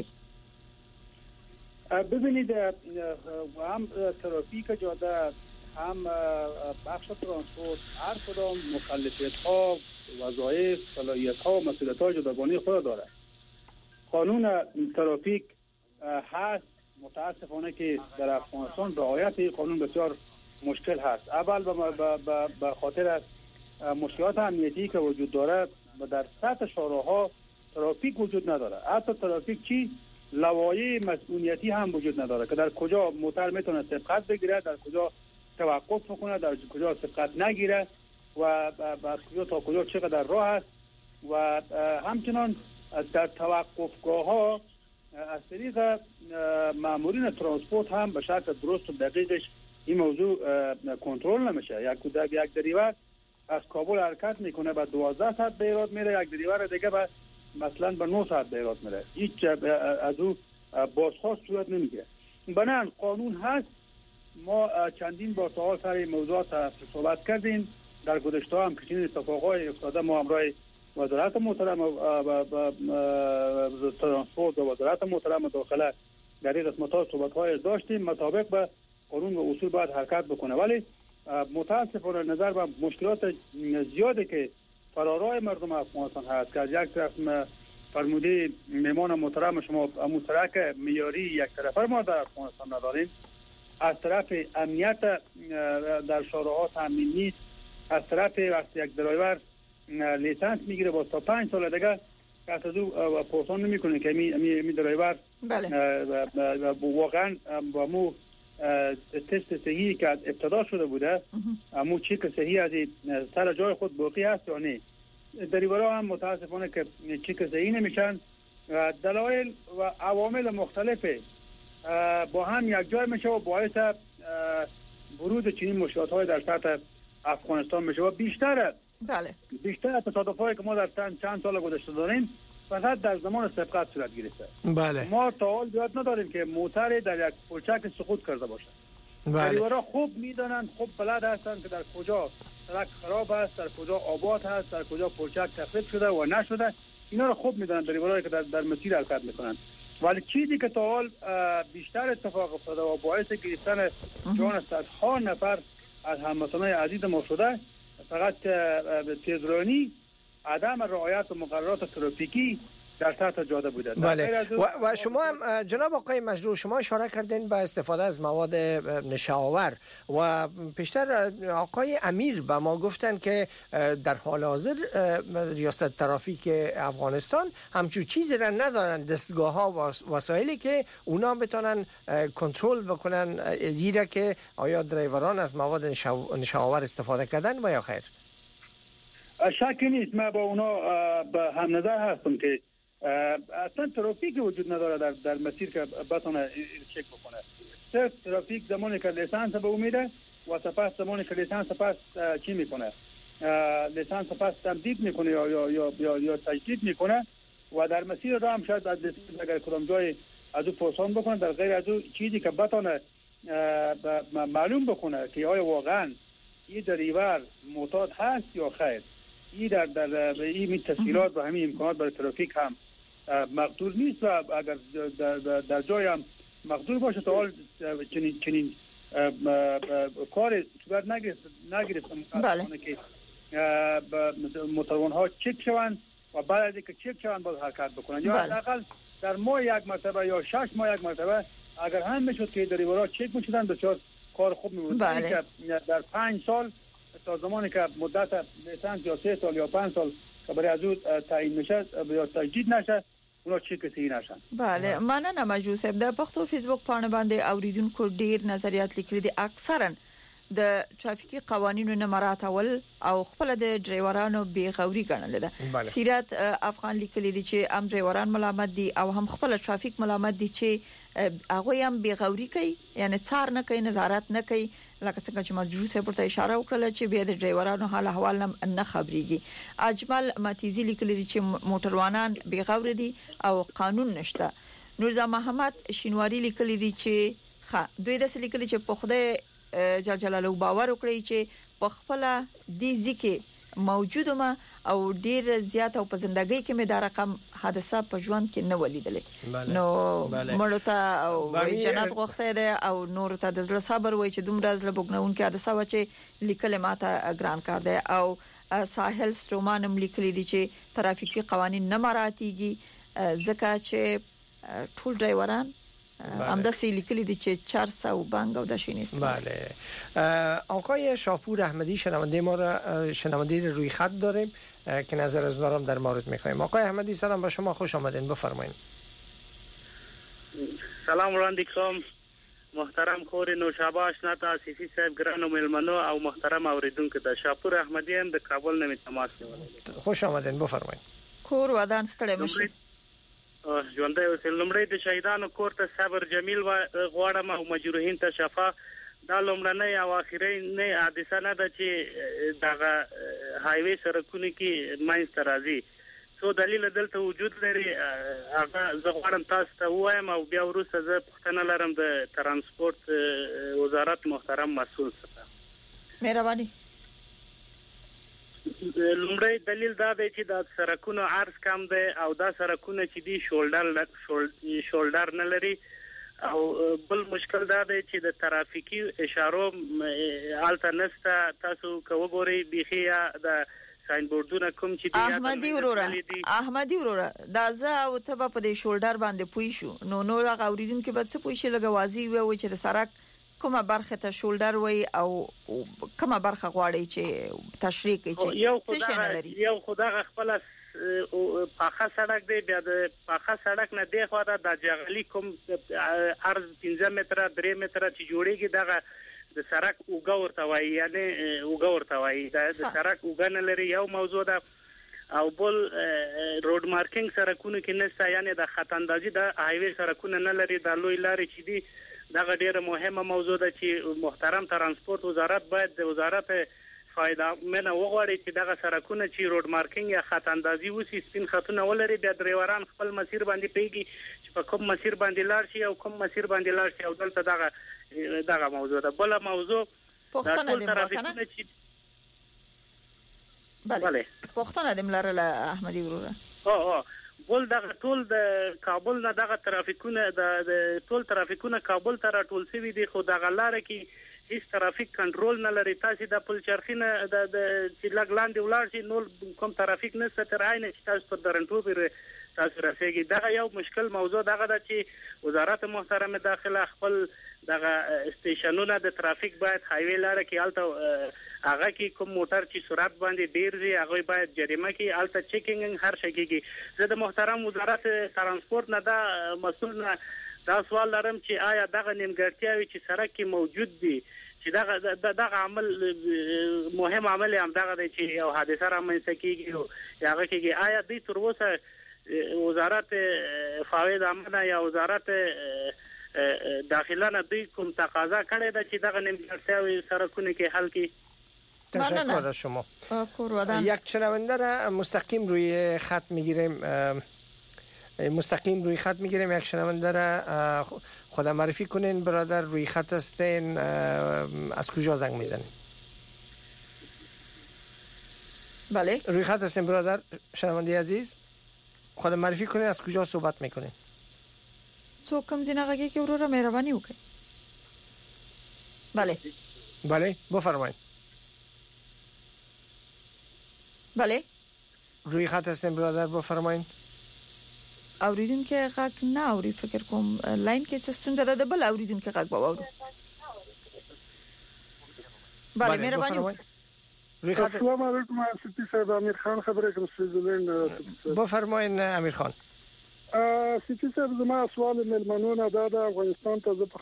ببینید هم ترافیک جاده هم بخش ترانسپورت هر کدام مکلفیت‌ها، وظایف، صلاحیت‌ها و مسئولیت‌های جداگانه خود داره. قانون ترافیک هست، متاسفانه که در افغانستان رعایت قانون بسیار مشکل هست. اول به خاطر مشکلات امنیتی که وجود داره در سطح شاهراها ترافیک وجود نداره. حتی ترافیک چی لوایح مسئولیتی هم وجود نداره که در کجا موتر میتونه سبقت بگیره، در کجا توقف بکنه، در کجا سبقت نگیره و از کجا تا کجا چقدر راه است. و همچنان در توقفگاه ها از طریق مامورین ترانسپورت هم به شکل درست و دقیقش این موضوع کنترل نمیشه. یک دریور از کابل حرکت میکنه به 12 ساعت به ایراد میره، یک دریور دیگه به مثلا به 9 ساعت به ایراد میره، هیچ از او بازخواست صورت نمیگیره. بنابراین قانون هست. ما چندین بار تا حال سر موضوعات صحبت کردیم. در گذشته هم که چنین اتفاقای افتاده ما همراه وزارت محترم ترانسپورت و وزارت محترم داخله در این قسمت‌ها صحبت‌های داشتیم. مطابق به قانون و اصول باید حرکت بکنه، ولی متاسفانه نظر به مشکلات زیادی که فرارای مردم افغانستان هست که از یک طرف فرموده میمان محترم شما امون سرک معیاری یک طرفه ما در افغانستان نداریم، از طرف امنیت در شاهراها تامین نیست، از طرف وقتی یک درایور لیسانس میگیره با تا 5 سال دیگه کس از او پرسان نمیکنه که می درایور واقعا با مو تست صحیحی که از ابتدا شده بوده مو چیک صحیح از سر جای خود باقی هست یا نه. درایورها هم متاسفانه که چیک صحیح نمیشن. دلایل و عوامل مختلف با هم یک جای میشه و باعث ورود چنین مشکلات های در سطح افغانستان میشه و بیشتر تصادفایی که ما در چند سال گذشته داریم فقط در زمان سبقت صورت گرفته. بله. ما تا حال یاد نداریم که موتر در یک پلچک سقوط کرده باشه. دریورها خوب میدونن، خوب بلد هستن که در کجا سرک خراب است، در کجا آباد هست، در کجا پلچک تخریب شده و نشده. اینا رو خوب میدونن دریورایی که در مسیر حرکت میکنن. ولی چیزی که تا حال بیشتر اتفاق افتاده و باعث گرفتن جان صدها نفر از هموطنان عزیز ما شده فقط تیزرانی، عدم رعایت مقررات ترافیکی در سطح جاده بوده. بله. و شما هم جناب آقای مجروح شما اشاره کردین به استفاده از مواد نشه‌آور و پیشتر آقای امیر به ما گفتن که در حال حاضر ریاست ترافیک افغانستان همچون چیزی را ندارن، دستگاه ها و وسایلی که اونا بتونن کنترل بکنن زیرا که آیا درایوران از مواد نشه‌آور استفاده کردن و یا خیر. شکی نیست. من با اونا به هم نظر هستم که اصلا ترافیک وجود نداره در مسیر که بتونه چک بکنه. صرف ترافیک زمانی که لیسانس به او میده و سپس زمانی که لیسانس پس چی میکنه، لیسانس پس تمدید میکنه یا تجدید میکنه و در مسیر را هم شاید از لیسانس اگر کدام جای از او پرسان بکنه، در غیر از او چیزی که بتونه معلوم بکنه که آیا واقعا این دریور معتاد هست یا خیر. این در این تسهیلات و همین امکانات برای ترافیک هم مقدور نیست و اگر در جای هم مقدور باشه تا حال چنین کار صورت نگرفت. بله. که موتورها چک شوند و بعد از اینکه چک شوند باز حرکت بکنن یا حداقل در ماه یک مرتبه یا 6 ماه یک مرتبه اگر هم میشد که دریورها چک میشدن بسیار کار خوب میبود. که در 5 سال تا زمانی که مدت لیسانس یا 3 سال یا 5 سال که برای از اون تعیین میشه یا تجدید نشه اونا چک صحیح نشن. بله مننه مجروح صاحب. د پښتو فیسبوک پاڼه باندې اوریدونکو ډیر نظریات لیکلي دي اکثرا د ترافیکي قوانینو نه مراعاتول او خپل د ډرایورانو بیغوري ګڼل ده. سیرت افغان لیکلي دي چې ام ډرایوران ملامت دي او هم خپل ترافیک ملامت دي چې هغه هم بیغوري کوي یعنی څار نه کوي نظارت نه کوي لکه څنګه چې مجروح صاحب ته اشاره وکړه چې بیا د ډرایورانو حال احوال نه خبريږي. اجمل متیزی لیکلي دي چې موټروانان بیغور دي او قانون نشته. نورزا محمد شینواری لیکلي دي چې دوی د لیکلي چې په خوده جلاله باور وکړي چې په خپل د ځکه موجوده ما او ډیر زیات او په ژوندۍ کې مې دا رقم حادثه په ژوند کې نه ولیدلې نو مړته او جنت غوښته ده او نور ته د زړه صبر وای چې دومره زړه بوګنون کې حادثه و چې لیکل ماته ګران کار ده. او ساحل سترومانم لیکلي دي چې ترافیکي قوانين نه مراعاتيږي ځکه چې ټول ډرایوران همدا لیکلی دی چې 400 بانک او د شینیست. بله آقای شاپور احمدی شنونده ما را شنونده روی خط داریم که نظر از اونها در مورد می‌خوایم. آقای احمدی سلام به شما، خوش آمدین، بفرمایید. سلام وړاندې کوم محترم خور نوشابه آشنا تاسیسی صاحب ګرانو ملمنو او محترم اوریدونکو د شاپور احمدی هم د کابل نه تماس نیولې. خوش آمدین، بفرمایید. کور ودان ستړي مشه. ژوندۍ اوسې لومړی د شهیدانو کور ته صبر جمیل غواړم او مجروحین ته شفا. دا لومړنۍ او اخیری حادثه نه ده چې دغه هایوي سرکونه کې ماینځ ته راځي. څو دلیل دلته وجود لري هغه زه غواړم تاسو ته ووایم او بیا وروسته زه پوښتنه لرم د ترانسپورت وزارت محترم مسؤل څخه. مهرباني. لومړی دلیل دا دی چې د سرکونو عرض کم دی او دا سرکونه چې دی شولډر نه لري او بل مشکل دا دی چې د ترافیکي اشارو الته نسته. تاسو کو وګورئ بيخي د ساين بورډونه کوم چې دی احمدي وروره دا زه او ته په دې شولډر باندې پوي شو نو هغه اوریدونکو به څه پوي شي لګوازي وي چې د سرک کومه برخه ته شولډر وای او کومه برخه غواړي چې تشریح کوي چې څه شي نه لري. یو خدای خپل پاخه سړک دی بیا د پاخه سړک نه دی خو دا د جغلی کوم عرض 15 متره 3 متره چې جوړیږي دغه د سړک اوګه ورته وایي یعنی اوګه ورته وایي د سړک اوګه نه لري. یو موضوع ده او بل روډ مارکینګ سرکونه کې نشته یعنی د خط اندازي د هایوي سرکونه نه لري. د لوی لارې چې دي دغه ډیره مهمه موضوع ده چې محترم ترانسپورت وزارت باید د وزارت فایده منه وغواړي چې دغه سرکونه چې روډ مارکینګ یا خط اندازي وسی سپین خطونه ولري بیا ډرایوران خپل مسیر باندې پیږي چې په کوم مسیر باندې لاړ شي او کوم مسیر باندې لاړ شي او دلته دغه موضوع ده. بل موضوع پښتنه دې بله پښتنه دې ملرله احمدي وروره بل دغه ټول د کابل نه دغه ترافیکونه د ټول ترافیکونه کابل ته راټول شوی دي خو دغه لار کې هیڅ ترافیک کنټرول نه لري. تاسو د پل چرخینه د چې لګلاندې ولار شي نو کوم ترافیک نشته تر عین چې تاسو په درنټو پر تاسو رسېږي. دغه یو مشکل موضوع دغه ده چې وزارت محترم داخله خپل دغه استیشنونه د ترافیک باید هایوي لار کې الته هغه کې کوم موټر چې سرعت باندې ډیر وي هغه باید جریمه کې الته چیکینګ هر شي کېږي. زه د محترم وزارت ترانسپورت نه دا مسؤل نه دا سوال لرم چې آیا دغه نیمګړتیاوي چې سړک کې موجود دي چې دغه عمل مهم عمل هم دغه دی چې یو حادثه رامنځته کیږي او هغه کېږي آیا دوی تر اوسه وزارت فاوید امنه یا وزارت داخله نه دوی کوم تقاضا کړې ده چې دغه نیمګړتیاوي سرکونه کې حل کړي؟ تشکر از شما. یک شنونده را مستقیم روی خط میگیریم یک شنونده را خود معرفی کنین برادر. روی خط هستین، از کجا زنگ میزنین؟ بله روی خط هستین برادر شنونده عزیز، خود معرفی کنین از کجا صحبت میکنین؟ څوک کوم ځینغه کې وروره مهرباني وکړئ. بله بفرمایید. بله روی خط هستیم برادر، بفرمایید. اوریدون که غږ نه اوري، فکر کوم لاین کې څه ستونزه ده. بل اوریدون که غږ باورو. بله مهرباني. روی خط. السلام علیکم سپی صاحب، امیر خان خبره کوم سویزرلند. بفرمایید امیر خان. سپی صاحب زما سوال ملمنونه دا د افغانستان ته په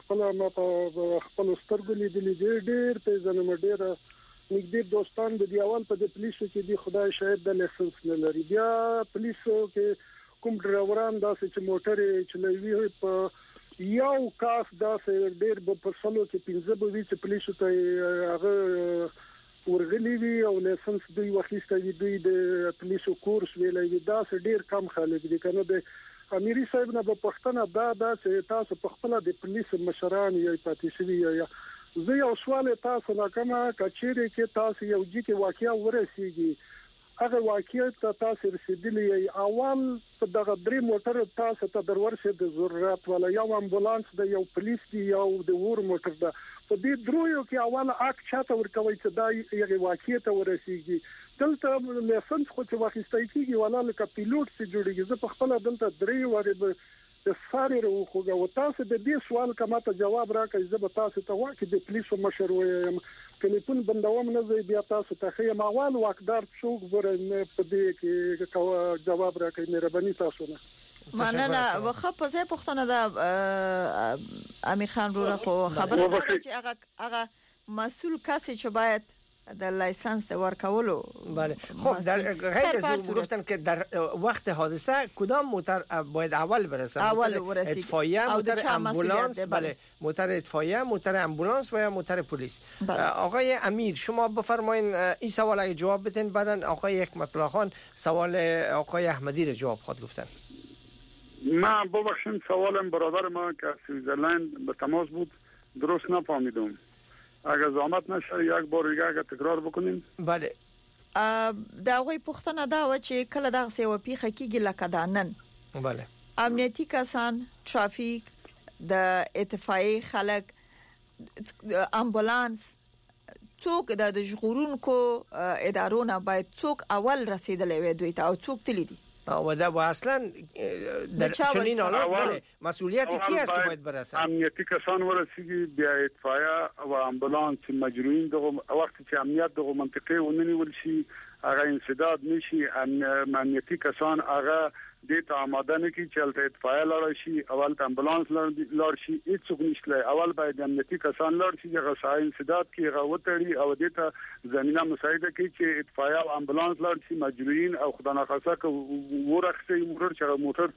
خپل سترګو لیدلې دي، ډېر پیژنم، ډېر نږدې دوستان د دیوال په د پولیسو کې دی، خدای شاهد د لایسنس نه لري. بیا پولیسو کې کوم ډرایوران داسې چې موټر چلوي په یو کاس داسې ډېر په سلو کې 15 به وي چې پولیسو ته هغه ورغلي وي او لایسنس دوی واخیسته وي، دوی د پولیسو کورس ویلای وي، داسې ډېر کم خلک دي. کنه د امیري صاحب نه په پښتنه دا چې تاسو په خپل د پولیسو مشران یې پاتې شوی یا زه یو سوال تاسو نه کوم، کچېره کې تاسو یو ځکه واقعیا ورسیږي، هغه واقعیا ته تاسو رسیدلی اول په دغه درې موټر تاسو ته درورشه د ضرورت ولا یو امبولانس د یو پولیس دی یو د ور موټر ده، په دې درویو کې اول اک چاته ورکوي چې دا یو واقعیا ته ورسیږي. دلته لایسنس خو چې واخیستای کیږي ولا لکه پیلوټ چې جوړیږي. زه په خپل دلته درې واره د ساري روخه او تاسو د دې سوال کومه ته جواب راکړئ. زه به تاسو ته واکې د پولیسو مشر وایم، ټلیفون بندوم نه زی بیا تاسو ته خیم اول واکدار څوک ورنه په دې کې جواب راکړئ. مهرباني تاسو نه مننه. وخه په ځای پښتنه د امیر خان رو خو خبره ده چې هغه مسؤل کسی چې باید در لایسنس ورکولو. بله خب در غیر از اون گفتن که در وقت حادثه کدام موتر باید اول برسه؟ اول اطفائیه، موتر امبولانس، بله موتر اطفائیه، موتر امبولانس و یا موتر پلیس. آقای امیر شما بفرمایید این سوال اگه جواب بدین، بعدن آقای حکمت الله خان سوال آقای احمدی رو جواب خواهد گفتن. من ببخشید سوالم برادر ما که سویزرلند به تماس بود درست نفهمیدم، اگه زحمت نشه یک بار دیگه اگه تکرار بکنیم. بله دا غوي پښتنه دا و چې کله دغه سیو پیخه کیږي لکه دانن. بله امنیتي کسان، ترافیک، د اطفائیه خلک، امبولانس، څوک د ژغورونکو ادارونه باید څوک اول رسیدلې وي دوی ته او څوک تللی دي و دا اصلا در چنین حالات بله مسئولیت کی است که باید برسن؟ امنیتی کسان ورسیږي، بیا اطفائیه او امبولانس مجروحین دغه وخت چې امنیت دغه منطقه ونیول شي هغه انسداد نشي، امنیتی کسان هغه د آماده نه کی چلته اطفائیه لاړ شي، اول امبولانس لاړ شي، هیڅ نشته، اول باید امنیتی کسان لاړ شي هغه سای انسداد کی هغه وتړي او د ته زمينه مساعده کی چې اطفائیه او امبولانس لاړ شي، مجروحین او خدای ناخواسته که ورخصي موټر چې موټر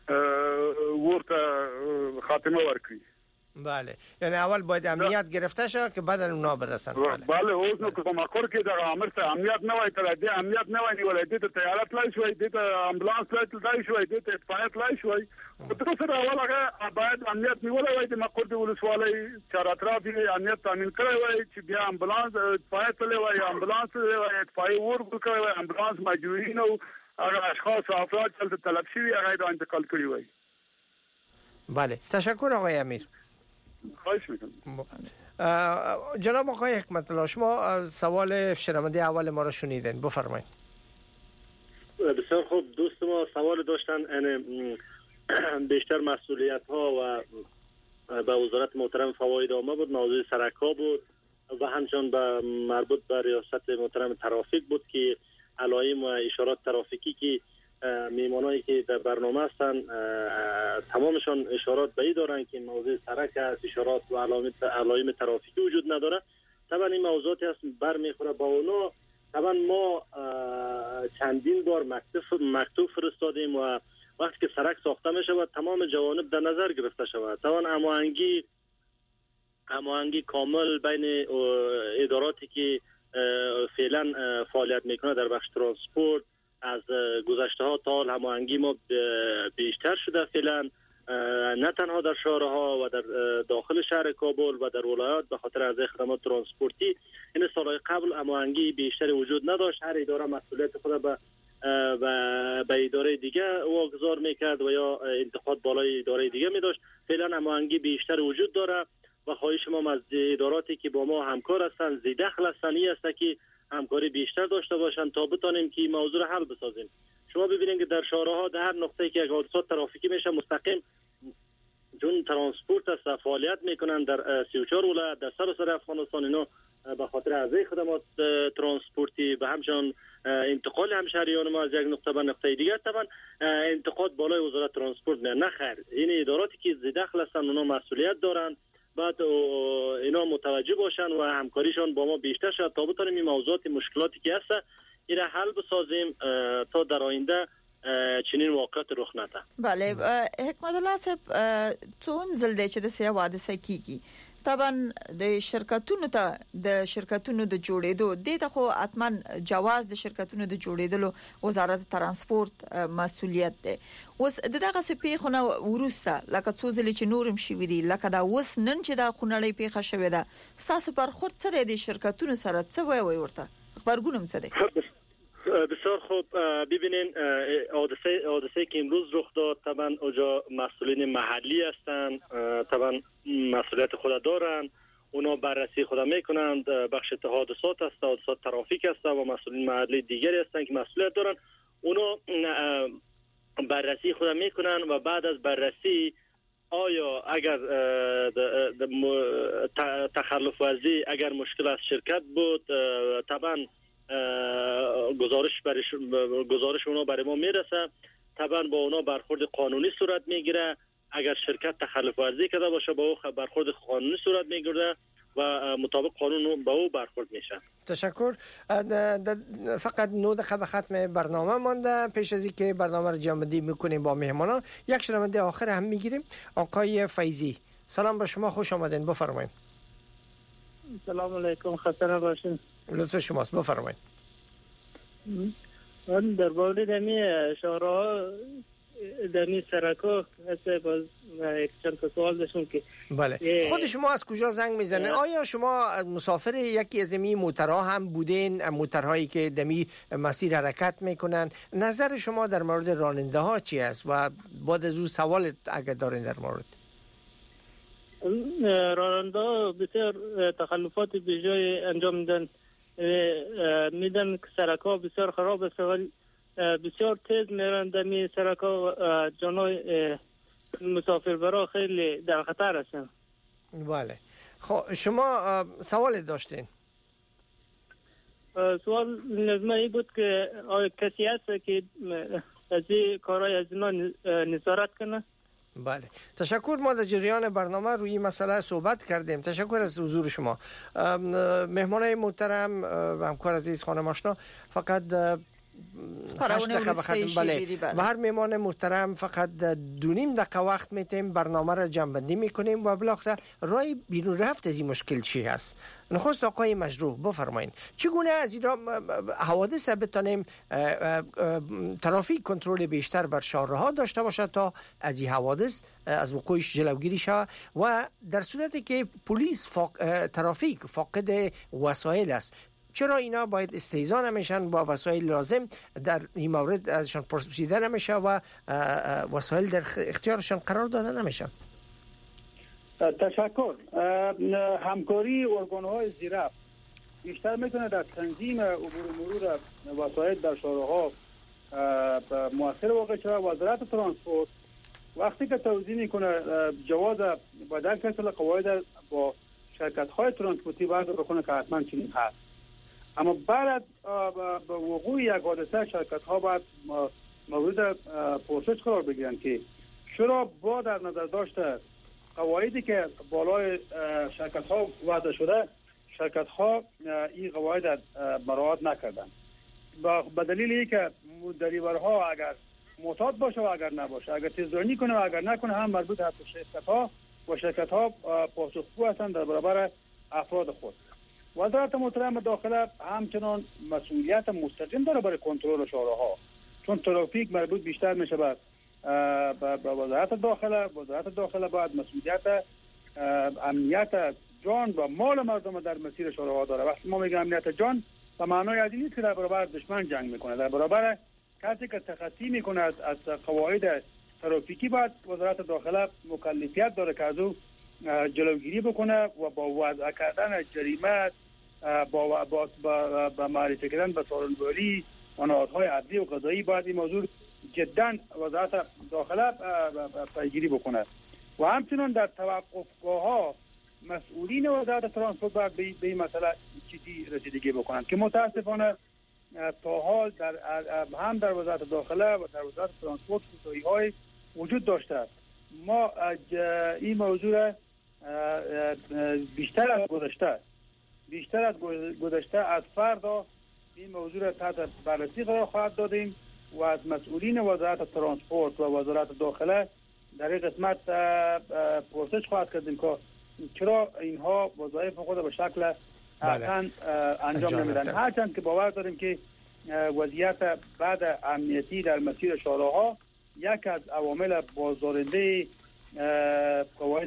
ورته خاتمه ورکړي. بله یعنی اول باید امنیت گرفته شه که بعد اونا برسن. بله اوس نو کوم کار کې د امر ته امنیت نه وای تر دې امنیت نه وای ولې د تیارات لای شوې د امبولانس لای شوې د اطفائیه لای شوې په تر سره اول هغه باید امنیت نیولای وای د مقر د ولسوالۍ چار اطراف امنیت تامین کړی وای چې بیا امبولانس اطفائیه تللی وای، امبولانس اطفائیه ورکړی وای، امبولانس مجروحین او هغه اشخاص او افراد چې طلب شوی هغه د انتقال کړی وای. بله تشکر آقای امیر. خواهش میکنم. جناب آقای حکمت الله شما سوال شنونده اول ما رو شنیدین، بفرمایید. بسیار خوب، دوست ما سوال داشتن یعنی بیشتر مسئولیت ها و به وزارت محترم فواید عامه بود، موضوع سرک ها بود و همچنان به مربوط به ریاست محترم ترافیک بود که علائم و اشارات ترافیکی که میمانایی که در برنامه هستن تمامشان اشارات به این دارن که موضوع سرک است، اشارات و علائم ترافیکی وجود نداره. طبعا این موضوعاتی هست برمیخوره با اونا. طبعا ما چندین بار مکتوب فرستادیم و وقتی که سرک ساخته میشه و تمام جوانب در نظر گرفته شود. طبعا هماهنگی کامل بین اداراتی که فعلا فعالیت میکنه در بخش ترانسپورت از گذشته ها تا حال هماهنگی ما بیشتر شده فعلا، نه تنها در شهرها و در داخل شهر کابل و در ولایات به خاطر از خدمات ترانسپورتی. این سالهای قبل هماهنگی بیشتری وجود نداشت، هر اداره مسئولیت خود به اداره دیگه واگذار میکرد و یا انتقاد بالای اداره دیگه میداشت. فعلا هماهنگی بیشتر وجود داره و خواهش ما از اداراتی که با ما همکار هستند، ذی دخل هستند، این است که همکاری بیشتر داشته باشند تا بتانیم که این موضوع را حل بسازیم. شما ببینید که در شهرها در هر نقطه‌ای که یک حادثه ترافیکی میشه مستقیم چون ترانسپورت است فعالیت میکنن در 34 ولایت در سراسر افغانستان. اینا به خاطر ارزش خدمات ترانسپورتی و همچنان انتقال همشهریان ما از یک نقطه به نقطه دیگر طبعا انتقاد بالای وزارت ترانسپورت نه خیر. این اداراتی که دخل هستن اونا مسئولیت دارن، بعد اینا متوجه باشن و همکاریشان با ما بیشتر شد تا بتونیم این موضوعات مشکلاتی که هست این را حل بسازیم تا در آینده چنین واقعیت رخ نده. بله حکمت الله صاحب څوم ځل دی چې د سیاسي حادثه کیږي طبعا د شرکتونو د جوړېدو د ته خو اتمن جواز د شرکتونو د جوړېدلو وزارت ترانسپورت مسؤلیت دی. اوس دغه څه پیښونه ورسته لکه څو ځلې چې نورم شي دي لکه دا اوس نن چې دا خونړۍ پیښه شوې ده تاسو پر خورت سره د شرکتونو سره څه وایي ورته خبرګونم څه دی؟ بسیار خوب. ببینین حادثه که امروز رخ داد طبعا اونجا مسئولین محلی هستند، طبعا مسئولیت خود دارن، اونا بررسی خود میکنند. بخش حادثات است، حادثات ترافیک است و مسئولین محلی دیگری هستند که مسئولیت دارن. اونا بررسی خود میکنن و بعد از بررسی آیا اگر تخلف ورزی اگر مشکل از شرکت بود طبعا گزارش اونا برای ما میرسه. طبعا با اونا برخورد قانونی صورت میگیره. اگر شرکت تخلف ورزی کرده باشه با او برخورد قانونی صورت میگیره و مطابق قانون با او برخورد میشه. تشکر. فقط 9 دقیقه به ختم برنامه مانده. پیش از اینکه برنامه رو جمع بندی میکنیم با مهمانان یک شنونده آخر هم میگیریم. آقای فیضی سلام به شما، خوش آمدین، بفرمایید. سلام علیکم، خسته نباشین. لطف شماست، بفرمایید. من در مورد دمی شهرها دمی سرکا هست باز یک چند تا سوال داشتم که بله خود شما از کجا زنگ میزنین؟ آیا شما مسافر یکی از دمی موترها هم بودین؟ موترهایی که دمی مسیر حرکت میکنن؟ نظر شما در مورد راننده ها چی است و بعد از اون سوال اگر دارین در مورد راننده بسیار تخلفات بیجای انجام میدن میدن که سرکا بسیار خراب است ولی بسیار تیز میرن دمی سرکا جانای مسافربرا خیلی در خطر هستن. بله خب شما سوال داشتین؟ سوال نظمه ای بود که آیا کسی هست که از این کارهای از اینا نظارت کنه؟ بله تشکر. ما در جریان برنامه روی مسئله صحبت کردیم. تشکر از حضور شما. مهمانای محترم و همکار عزیز خانم آشنا فقط 8 دقیقه بخاطر بله و هر مهمان محترم فقط 2.5 دقیقه وقت میتیم برنامه را جمع بندی میکنیم و بالاخره راه بیرون رفت از این مشکل چی هست. نخست آقای مجروح بفرمایید چگونه از این حوادث بتانیم ترافیک کنترل بیشتر بر شهرها داشته باشه تا از این حوادث از وقوعش جلوگیری شود و در صورتی که پلیس ترافیک فاقد وسایل است چرا اینا باید استیضا نمیشن با وسایل لازم در این مورد ازشان پرسیده نمیشه و وسایل در اختیارشان قرار داده نمیشه؟ تشکر. همکاری ارگان‌های زیرفت بیشتر میتونه در تنظیم عبور مرور وسایل در شهرها مؤثر واقع شود. وزارت ترانسپورت وقتی که توضیح میکنه جواز بدل کردن قواعد با شرکت‌های ترانسپورتی باید بکنه که حتما چنین هست. اما بعد به وقوع یک حادثه شرکت‌ها باید مورد پرسش قرار بگیرن که چرا با در نظر داشته قواعدی که بالای شرکت‌ها وضع شده شرکت‌ها این قواعد مراعات نکردن. به دلیل اینکه دریورها اگر معتاد باشه و اگر نباشه، اگر تیزرانی کنه و اگر نکنه هم مربوط هست به شرکت‌ها و شرکت‌ها پاسخگو هستند در برابر افراد خود. وزارت محترم داخله همچنان مسئولیت مستقیم داره برای کنترل شهرها، چون ترافیک مربوط بیشتر میشه به وزارت داخله. وزارت داخله باید مسئولیت امنیت جان و مال مردم در مسیر شهرها داره. وقتی ما میگیم امنیت جان به معنای از این نیست که در برابر دشمن جنگ میکنه، در برابر کسی که تخطی میکنه از قواعد ترافیکی باید وزارت داخله مکلفیت داره که از او جلوگیری بکنه و با وضع کردن جریمه با معرفی کردن به سالن‌بری و نهادهای عدلی و قضایی باید این موضوع جدا وزارت داخله پیگیری بکنه و همچنین در توقفگاه‌ها مسئولین وزارت ترانسپورت باید به این مسئله جدی رسیدگی بکنند که متاسفانه تا حال هم در وزارت داخله و در وزارت ترانسپورت کوتاهی‌های وجود داشته است. ما این موضوع بیشتر از گذشته از فردا این موضوع تحت بررسی قرار خواهد دادیم و از مسئولین وزارت ترانسپورت و وزارت داخله در این قسمت پرسش خواهد کردیم که چرا اینها وظایف خود به شکل احسن انجام نمیدن. هرچند که باور داریم که وضعیت بعد امنیتی در مسیر شاهراه‌ها یک از عوامل بازدارنده قواعد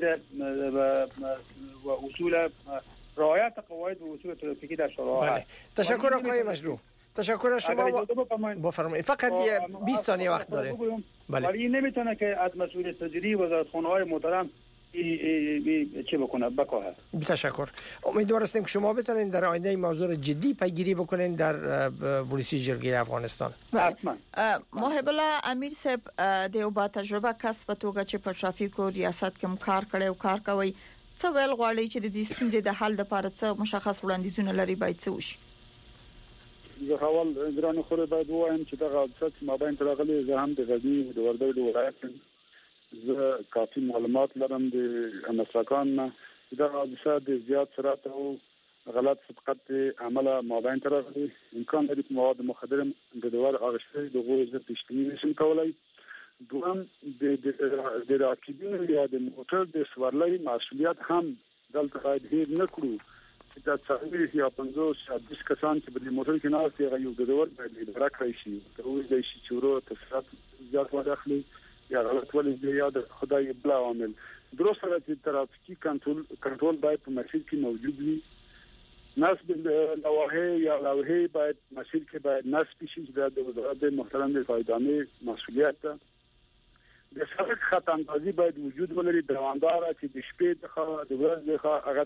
و اصول رعایت قواعد و اصول ترافیکی در شاهراه‌ها است. تشکر آقای مجروح. تشکر از شما. بفرمایید. فقط 20 ثانیه وقت داره. ولی این نمیتونه که از مسئولیت پذیری وزارتخانه‌های محترم چه بکنه بکاهه. تشکر. امیدوار هستیم که شما بتونید در آینده این موضوع جدی پیگیری بکنید در ولسی جرگه افغانستان. حتما. محب الله امیر صاحب د با تجربه کسب توګه چې په ترافیک او ریاست کې کار کړي او کار کوي څه ویل غواړي چې د دې ستونزې د حل لپاره څه مشخص وړاندیزونه لري باید څه وشي؟ زه اول ګران خو باید وایم چې دا حادثه ما باندې راغلي زه هم د غزنی د وردګو ولایت زه کافي معلومات لرم د مسلکان نه دا حادثه د زیات سرعت او غلط سبقت عمله ما باندې راغلي امکان لري مواد مخدر د دوار اغشته د غوړ د پښتني نشم کولای دوام د راکبین یا د موټر د سوارلۍ مسؤلیت هم دلته باید هیر نکړو دا څنګه یا 50 کسان چې په موټر کې ناست دي یو د دوار باید اداره کړی شي ته وایي چې چورو تفصیلات زیات واخلي یا غلط ولې دی یا د خدای بلا عامل درسته چې ترافیکي کنټرول باید په مسیر کې موجود وي نصب لوحه یا لوحه باید مسیر کې باید نصب شي چې د وزارت محترم د فایدامه مسؤلیت ده د سړک خط اندازي باید وجود ولري دروندار چې د شپې د ورځې هغه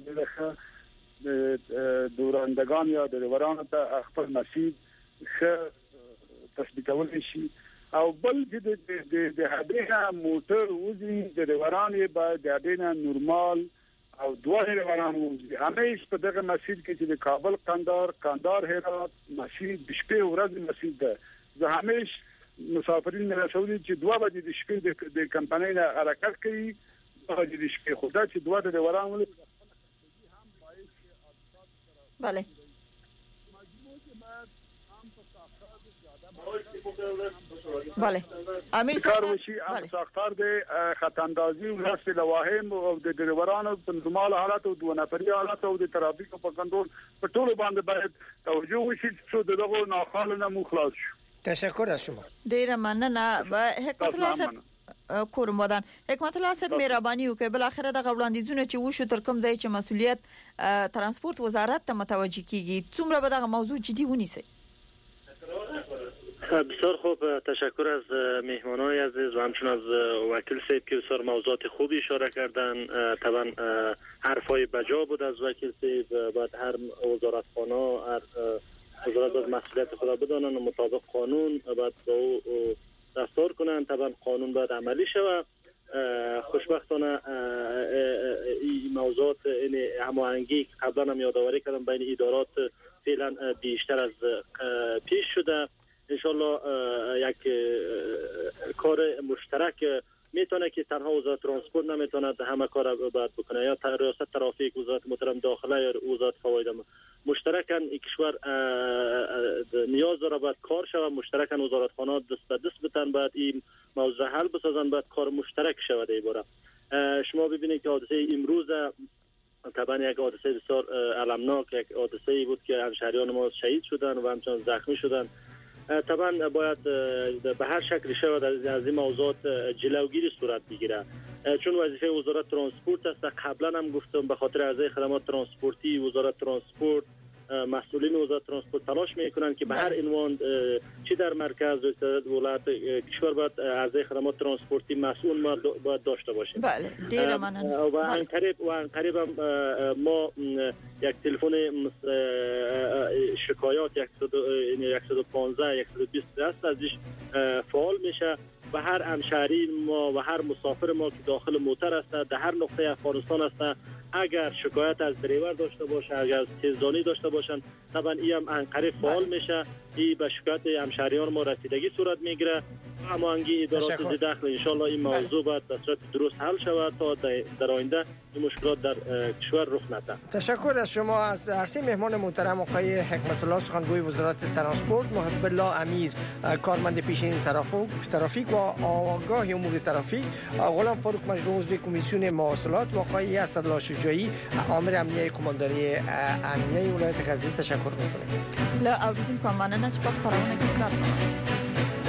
د دورندگان یا د ورانه ته خپل مسیر ښه تثبیتول شي او بل چې د هدیه موټر وزي د ورانه باید د هدیه نورمال او دوه ورانه وزي همیش په دغه مسیر کې چې د کابل قندار هرات مسیر د شپې ورځ مسیر ده زه همیش مسافرین رسولي چې دوه بجې د شپې د کمپنۍ نه حرکت کوي دوه بجې د شپې خو دا چې دوه د ورانه بله بله امیر صاحب هم ساختار د خط اندازي او نصب لوحه او د ډریورانو په نورمال حالت او دوه نفري حالت او د ترافیک په کنټرول په ټولو باندې باید توجه وشي چې دغه ناخالنه مخلاص شي. تشکر از شما. ډیر مننه. حکمت الله صاحب کورمدان حکمت الله صاحب مهرباني وکړئ بل اخره د وړاندیزونه چې وشو تر کوم ځای چې مسؤلیت ترانسپورت وزارت ته متوجه کیږي څومره به دغه موضوع جدي ونیسي؟ بسیار خوب. تشکر از مهمانای عزیز و همچنین از وکیل صاحب که بسیار موضوعات خوبی اشاره کردن. طبعا حرفای بجا بود از وکیل صاحب. بعد هر وزارتخانه هر وزارت باید مسئولیت خود بدانن و مطابق قانون باید با او رفتار کنن. طبعا قانون باید عملی شود. خوشبختانه این موضوعات این هماهنگی قبلا هم یادآوری کردم بین ادارات فعلا بیشتر از پیش شده. انشالله یک کار مشترک میتونه که تنها وزارت ترانسپورت نمیتونه همه کار باید بکنه یا ریاست ترافیک وزارت محترم داخله یا وزارت فواید مشترکاً این کشور نیاز داره باید کار شود مشترکاً وزارتخانه دست به دست بتن باید این موضوع حل بسازن باید کار مشترک شود. ایباره شما ببینید که حادثه امروز طبعا یک حادثه بسیار المناک یک حادثه بود که همشهریان ما شهید شدن و همچنان زخمی شدن. طبعا باید به هر شکل شود از این موضوعات جلوگیری صورت بگیره چون وظیفه وزارت ترانسپورت است. قبلا هم گفتم به خاطر ارزش خدمات ترانسپورتی وزارت ترانسپورت مسئولین وزارت ترانسپورت تلاش میکنند که به هر عنوان چی در مرکز و ولایت کشور باید عرضه خدمات ترانسپورتی مسئول ما باید داشته باشیم. بله دیگه ممنون. و ان قریب ما یک تلفن شکایات 115 120 است ازش فعال میشه و هر همشهری ما و هر مسافر ما که داخل موتر است در هر نقطه افغانستان است اگر شکایت از دریور داشته باشه اگر تیزرانی داشته باشن طبعا این هم انقریب فعال میشه این به شکایت همشهریان ما رسیدگی صورت میگیره هماهنگی ادارات داخل ان شاء الله این موضوع باید به صورت درست حل شود تا در آینده این مشکلات در کشور رخ نده. تشکر از شما. از عرصه مهمان محترم آقای حکمت الله سخنگوی وزارت ترانسپورت، محب الله امیر کارمند پیشین ترافیک و آگاه امور ترافیک، غلام فاروق مجروح عضو کمیسیون مواصلات و آقای اسدالله شجاعی امیر امنیه قماندانی امنیه ولایت غزنی تشکر می‌کنم. لا اوریدونکو مننه چې په خبرونه کې برخه واخیستل.